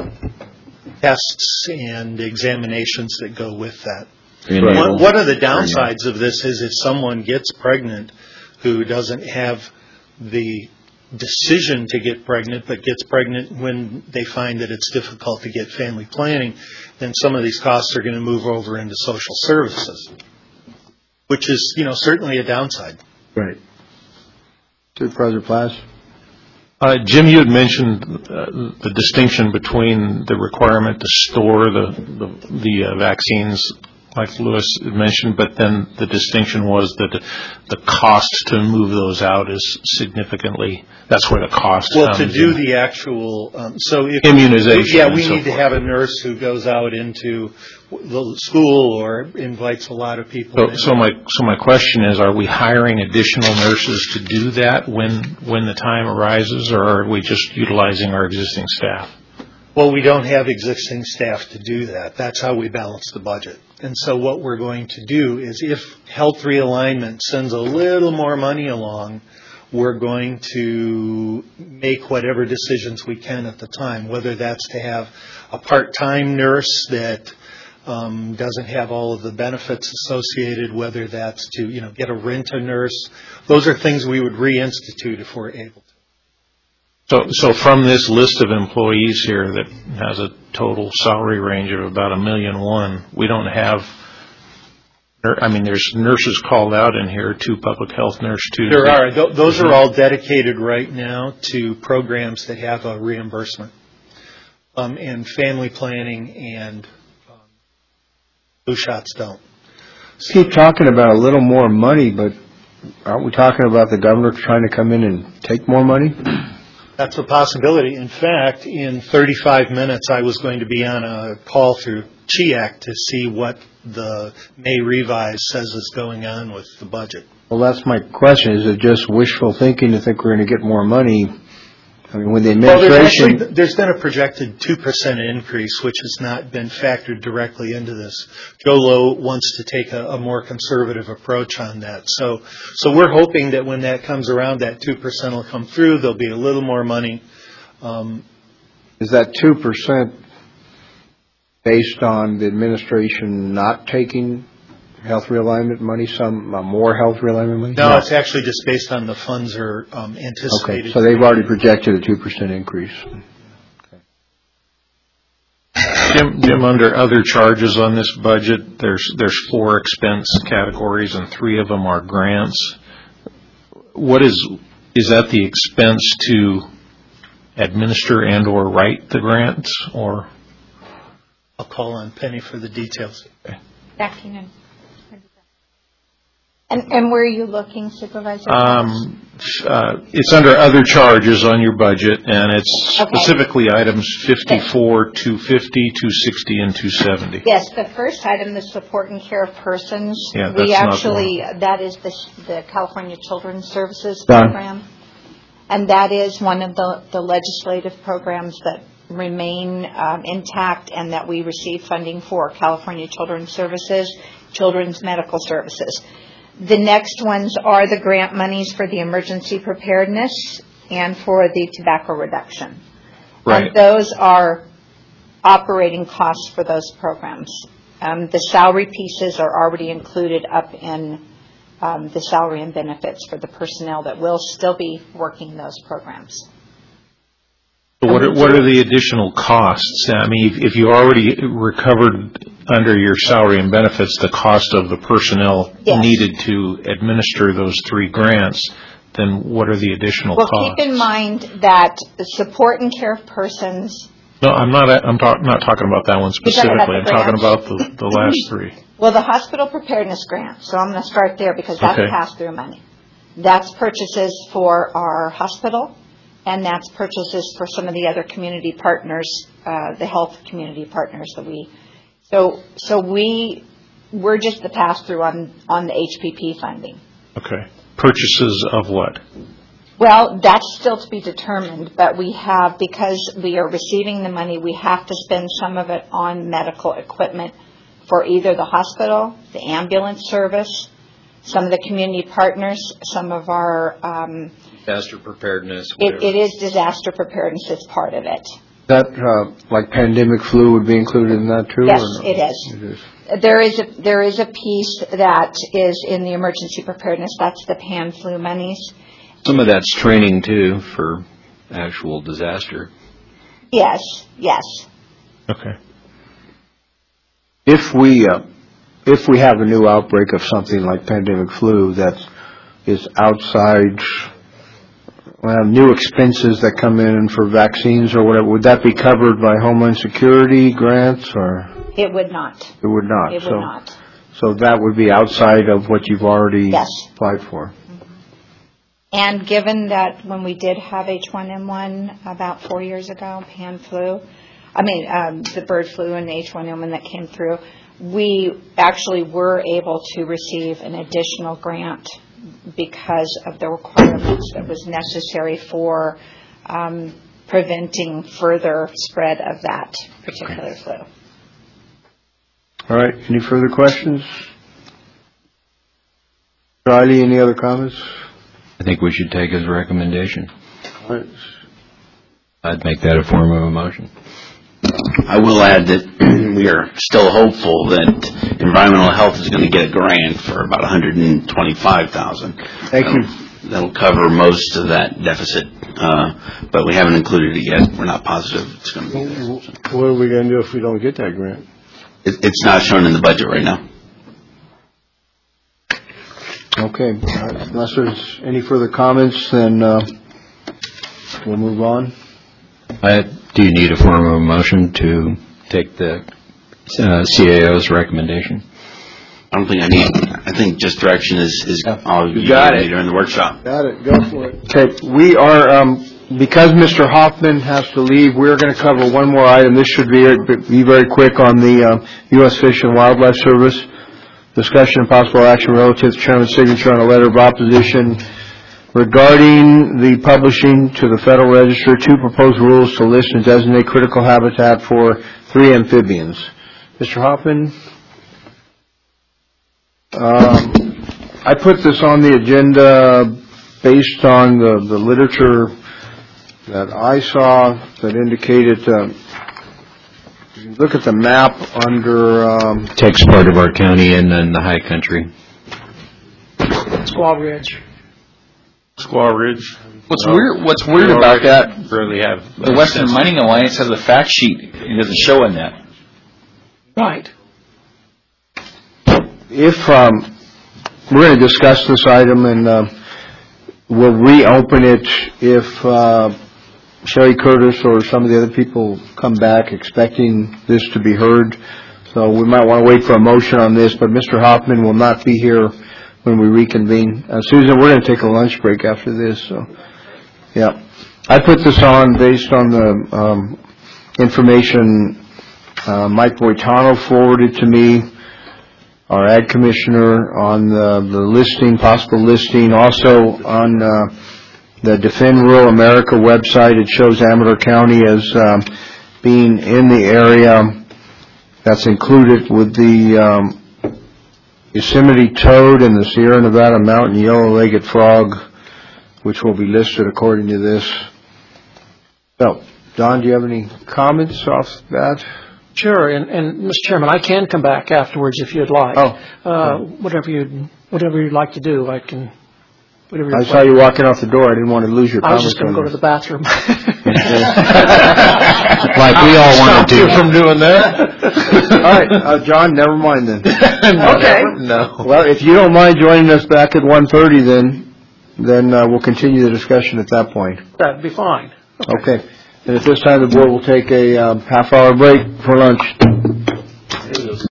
[SPEAKER 13] tests and examinations that go with that.
[SPEAKER 3] Prenatal.
[SPEAKER 13] One, one of the downsides of this is if someone gets pregnant who doesn't have the decision to get pregnant, but gets pregnant when they find that it's difficult to get family planning, then some of these costs are going to move over into social services, which is, you know, certainly a downside.
[SPEAKER 7] Right.
[SPEAKER 1] Supervisor Plas.
[SPEAKER 6] Uh, Jim, you had mentioned uh, the distinction between the requirement to store the the, the uh, vaccines, like Lewis had mentioned, but then the distinction was that the cost to move those out is significantly, that's where the cost
[SPEAKER 13] Well,
[SPEAKER 6] comes
[SPEAKER 13] to do
[SPEAKER 6] in.
[SPEAKER 13] the actual, um, so if...
[SPEAKER 6] Immunization
[SPEAKER 13] Yeah,
[SPEAKER 6] and
[SPEAKER 13] we
[SPEAKER 6] so
[SPEAKER 13] need to
[SPEAKER 6] forth.
[SPEAKER 13] have a nurse who goes out into the school or invites a lot of people
[SPEAKER 6] So,
[SPEAKER 13] in.
[SPEAKER 6] so my so my question is, are we hiring additional nurses to do that when when the time arises, or are we just utilizing our existing staff?
[SPEAKER 13] Well, we don't have existing staff to do that. That's how we balance the budget. And so what we're going to do is if health realignment sends a little more money along, we're going to make whatever decisions we can at the time, whether that's to have a part-time nurse that um, doesn't have all of the benefits associated, whether that's to, you know, get a rent-a-nurse. Those are things we would reinstitute if we're able to.
[SPEAKER 6] So, so from this list of employees here that has a total salary range of about a million one, we don't have, I mean, there's nurses called out in here, two public health nurse, two.
[SPEAKER 13] There are. Th- Those are all dedicated right now to programs that have a reimbursement, um, and family planning and um, flu shots don't.
[SPEAKER 1] Keep talking about a little more money, but aren't we talking about the governor trying to come in and take more money?
[SPEAKER 13] That's a possibility. In fact, in thirty-five minutes, I was going to be on a call through C H I A C to see what the May revise says is going on with the budget.
[SPEAKER 1] Well, that's my question. Is it just wishful thinking to think we're going to get more money? I mean, when the
[SPEAKER 13] Well, there's
[SPEAKER 1] administration...
[SPEAKER 13] actually, there's been a projected two percent increase, which has not been factored directly into this. Joe Lowe wants to take a, a more conservative approach on that. So, so we're hoping that when that comes around, that two percent will come through. There'll be a little more money. Um,
[SPEAKER 1] Is that two percent based on the administration not taking health realignment money, some uh, more health realignment money?
[SPEAKER 13] no, it's actually just based on the funds are um, anticipated.
[SPEAKER 1] Okay, so they've already projected a two percent increase.
[SPEAKER 6] Jim, Jim, under other charges on this budget, there's there's four expense categories and three of them are grants. What is, is that the expense to administer and or write the grants, or?
[SPEAKER 13] I'll call on Penny for the details.
[SPEAKER 14] Afternoon. And, and where are you looking, Supervisor?
[SPEAKER 6] Um, uh, It's under other charges on your budget, and it's
[SPEAKER 14] Okay.
[SPEAKER 6] specifically items fifty-four, two fifty, two sixty, and two seventy.
[SPEAKER 14] Yes, the first item, the support and care of persons.
[SPEAKER 6] Yeah,
[SPEAKER 14] We
[SPEAKER 6] that's not the
[SPEAKER 14] actually, that is the, the California Children's Services
[SPEAKER 1] Done.
[SPEAKER 14] Program. And that is one of the, the legislative programs that remain um, intact and that we receive funding for, California Children's Services, Children's Medical Services. The next ones are the grant monies for the emergency preparedness and for the tobacco reduction.
[SPEAKER 6] Right.
[SPEAKER 14] And those are operating costs for those programs. Um, the salary pieces are already included up in um, the salary and benefits for the personnel that will still be working those programs.
[SPEAKER 6] So What are, what are the additional costs? I mean, if- if you already recovered under your salary and benefits the cost of the personnel
[SPEAKER 14] Yes.
[SPEAKER 6] needed to administer those three grants, then what are the additional
[SPEAKER 14] Well,
[SPEAKER 6] costs?
[SPEAKER 14] keep in mind that the support and care of persons,
[SPEAKER 6] No, I'm not, I'm talk- not talking about that one
[SPEAKER 14] You're talking about
[SPEAKER 6] specifically. I'm
[SPEAKER 14] the
[SPEAKER 6] talking
[SPEAKER 14] grant.
[SPEAKER 6] about the, the last three.
[SPEAKER 14] well, the hospital preparedness grant, so I'm going to start there because that's
[SPEAKER 6] Okay.
[SPEAKER 14] pass-through money. That's purchases for our hospital, and that's purchases for some of the other community partners, uh, the health community partners that we, so so we, we're just the pass-through on, on the H P P funding.
[SPEAKER 6] Okay. Purchases of what?
[SPEAKER 14] Well, that's still to be determined, but we have, because we are receiving the money, we have to spend some of it on medical equipment for either the hospital, the ambulance service, some of the community partners, some of our, um,
[SPEAKER 3] Disaster preparedness,
[SPEAKER 14] it, it is disaster preparedness as part of it.
[SPEAKER 1] That, uh, like pandemic flu would be included in that too? or
[SPEAKER 14] Yes,
[SPEAKER 1] no?
[SPEAKER 14] it is.
[SPEAKER 1] It is.
[SPEAKER 14] There is a, there is a piece that is in the emergency preparedness, that's the pan flu monies.
[SPEAKER 3] Some of that's training too for actual disaster.
[SPEAKER 14] Yes, yes.
[SPEAKER 6] Okay.
[SPEAKER 1] If we, uh, if we have a new outbreak of something like pandemic flu that is outside, well, new expenses that come in for vaccines or whatever, would that be covered by Homeland Security grants or?
[SPEAKER 14] It would not.
[SPEAKER 1] It would not.
[SPEAKER 14] It would
[SPEAKER 1] So-
[SPEAKER 14] not.
[SPEAKER 1] So that would be outside of what you've already
[SPEAKER 14] Yes.
[SPEAKER 1] applied for?
[SPEAKER 14] And given that when we did have H one N one about four years ago, pan flu, I mean, um, the bird flu and H one N one that came through, we actually were able to receive an additional grant because of the requirements that was necessary for um, preventing further spread of that particular flu.
[SPEAKER 1] All right, any further questions? Riley, any other comments?
[SPEAKER 3] I think we should take his recommendation.
[SPEAKER 1] All right.
[SPEAKER 3] I'd make that a form of a motion.
[SPEAKER 11] I will add that we are still hopeful that environmental health is going to get a grant for about one hundred twenty-five thousand dollars.
[SPEAKER 1] Thank you.
[SPEAKER 11] That'll, that'll cover most of that deficit, uh, but we haven't included it yet. We're not positive it's going to be there. So.
[SPEAKER 1] What are we going to do if we don't get that grant?
[SPEAKER 11] It, it's not shown in the budget right now.
[SPEAKER 1] Okay, all right. Unless there's any further comments, then uh, we'll move on.
[SPEAKER 3] I, do you need a form of a motion to take the uh, C A O's recommendation?
[SPEAKER 11] I don't think I need, I think just direction is, is all you
[SPEAKER 1] got
[SPEAKER 11] need
[SPEAKER 1] it.
[SPEAKER 11] during the workshop.
[SPEAKER 1] Got it, go for it. Okay, we are, um, because Mister Hoffman has to leave, we're going to cover one more item. This should be, be very quick on the uh, U S Fish and Wildlife Service. Discussion and possible action relative to Chairman's signature on a letter of opposition regarding the publishing to the Federal Register two proposed rules to list and designate critical habitat for three amphibians. Mister Hoffman? Um, I put this on the agenda based on the, the literature that I saw that indicated, uh, if you look at the map under... Um,
[SPEAKER 3] Takes part of our county and then the high country.
[SPEAKER 2] Squaw Ridge.
[SPEAKER 6] Squaw Ridge.
[SPEAKER 5] What's
[SPEAKER 6] No.
[SPEAKER 5] weird, what's weird about that,
[SPEAKER 6] Really have.
[SPEAKER 5] the Western Mining Alliance has a fact sheet. It doesn't show in that.
[SPEAKER 2] Right.
[SPEAKER 1] If, um, we're going to discuss this item and uh, we'll reopen it if uh, Sherry Curtis or some of the other people come back expecting this to be heard. So we might want to wait for a motion on this, but Mister Hoffman will not be here when we reconvene. Uh, Susan, we're going to take a lunch break after this, so, yeah. I put this on based on the um, information uh, Mike Boitano forwarded to me, our Ag Commissioner, on the, the listing, possible listing, also on uh, the Defend Rural America website. It shows Amador County as um, being in the area that's included with the um, Yosemite toad and the Sierra Nevada mountain yellow-legged frog, which will be listed according to this. So, Don, do you have any comments off that?
[SPEAKER 15] Sure, and, and Mister Chairman, I can come back afterwards if you'd like.
[SPEAKER 1] Oh.
[SPEAKER 15] Uh, whatever you'd, whatever you'd like to do, I can, whatever
[SPEAKER 1] I
[SPEAKER 15] you'd
[SPEAKER 1] saw
[SPEAKER 15] like.
[SPEAKER 1] you walking off the door. I didn't want to lose your
[SPEAKER 15] I was
[SPEAKER 1] comments.
[SPEAKER 15] just going to go to the bathroom.
[SPEAKER 1] Like we all wanted to.
[SPEAKER 6] Stop you from doing that.
[SPEAKER 1] All right, uh, John, never mind then.
[SPEAKER 15] Okay.
[SPEAKER 6] No.
[SPEAKER 1] Well, if you don't mind joining us back at one thirty, then, then uh, we'll continue the discussion at that point.
[SPEAKER 15] That'd be fine.
[SPEAKER 1] Okay. And at this time, the board will take a um, half-hour break for lunch.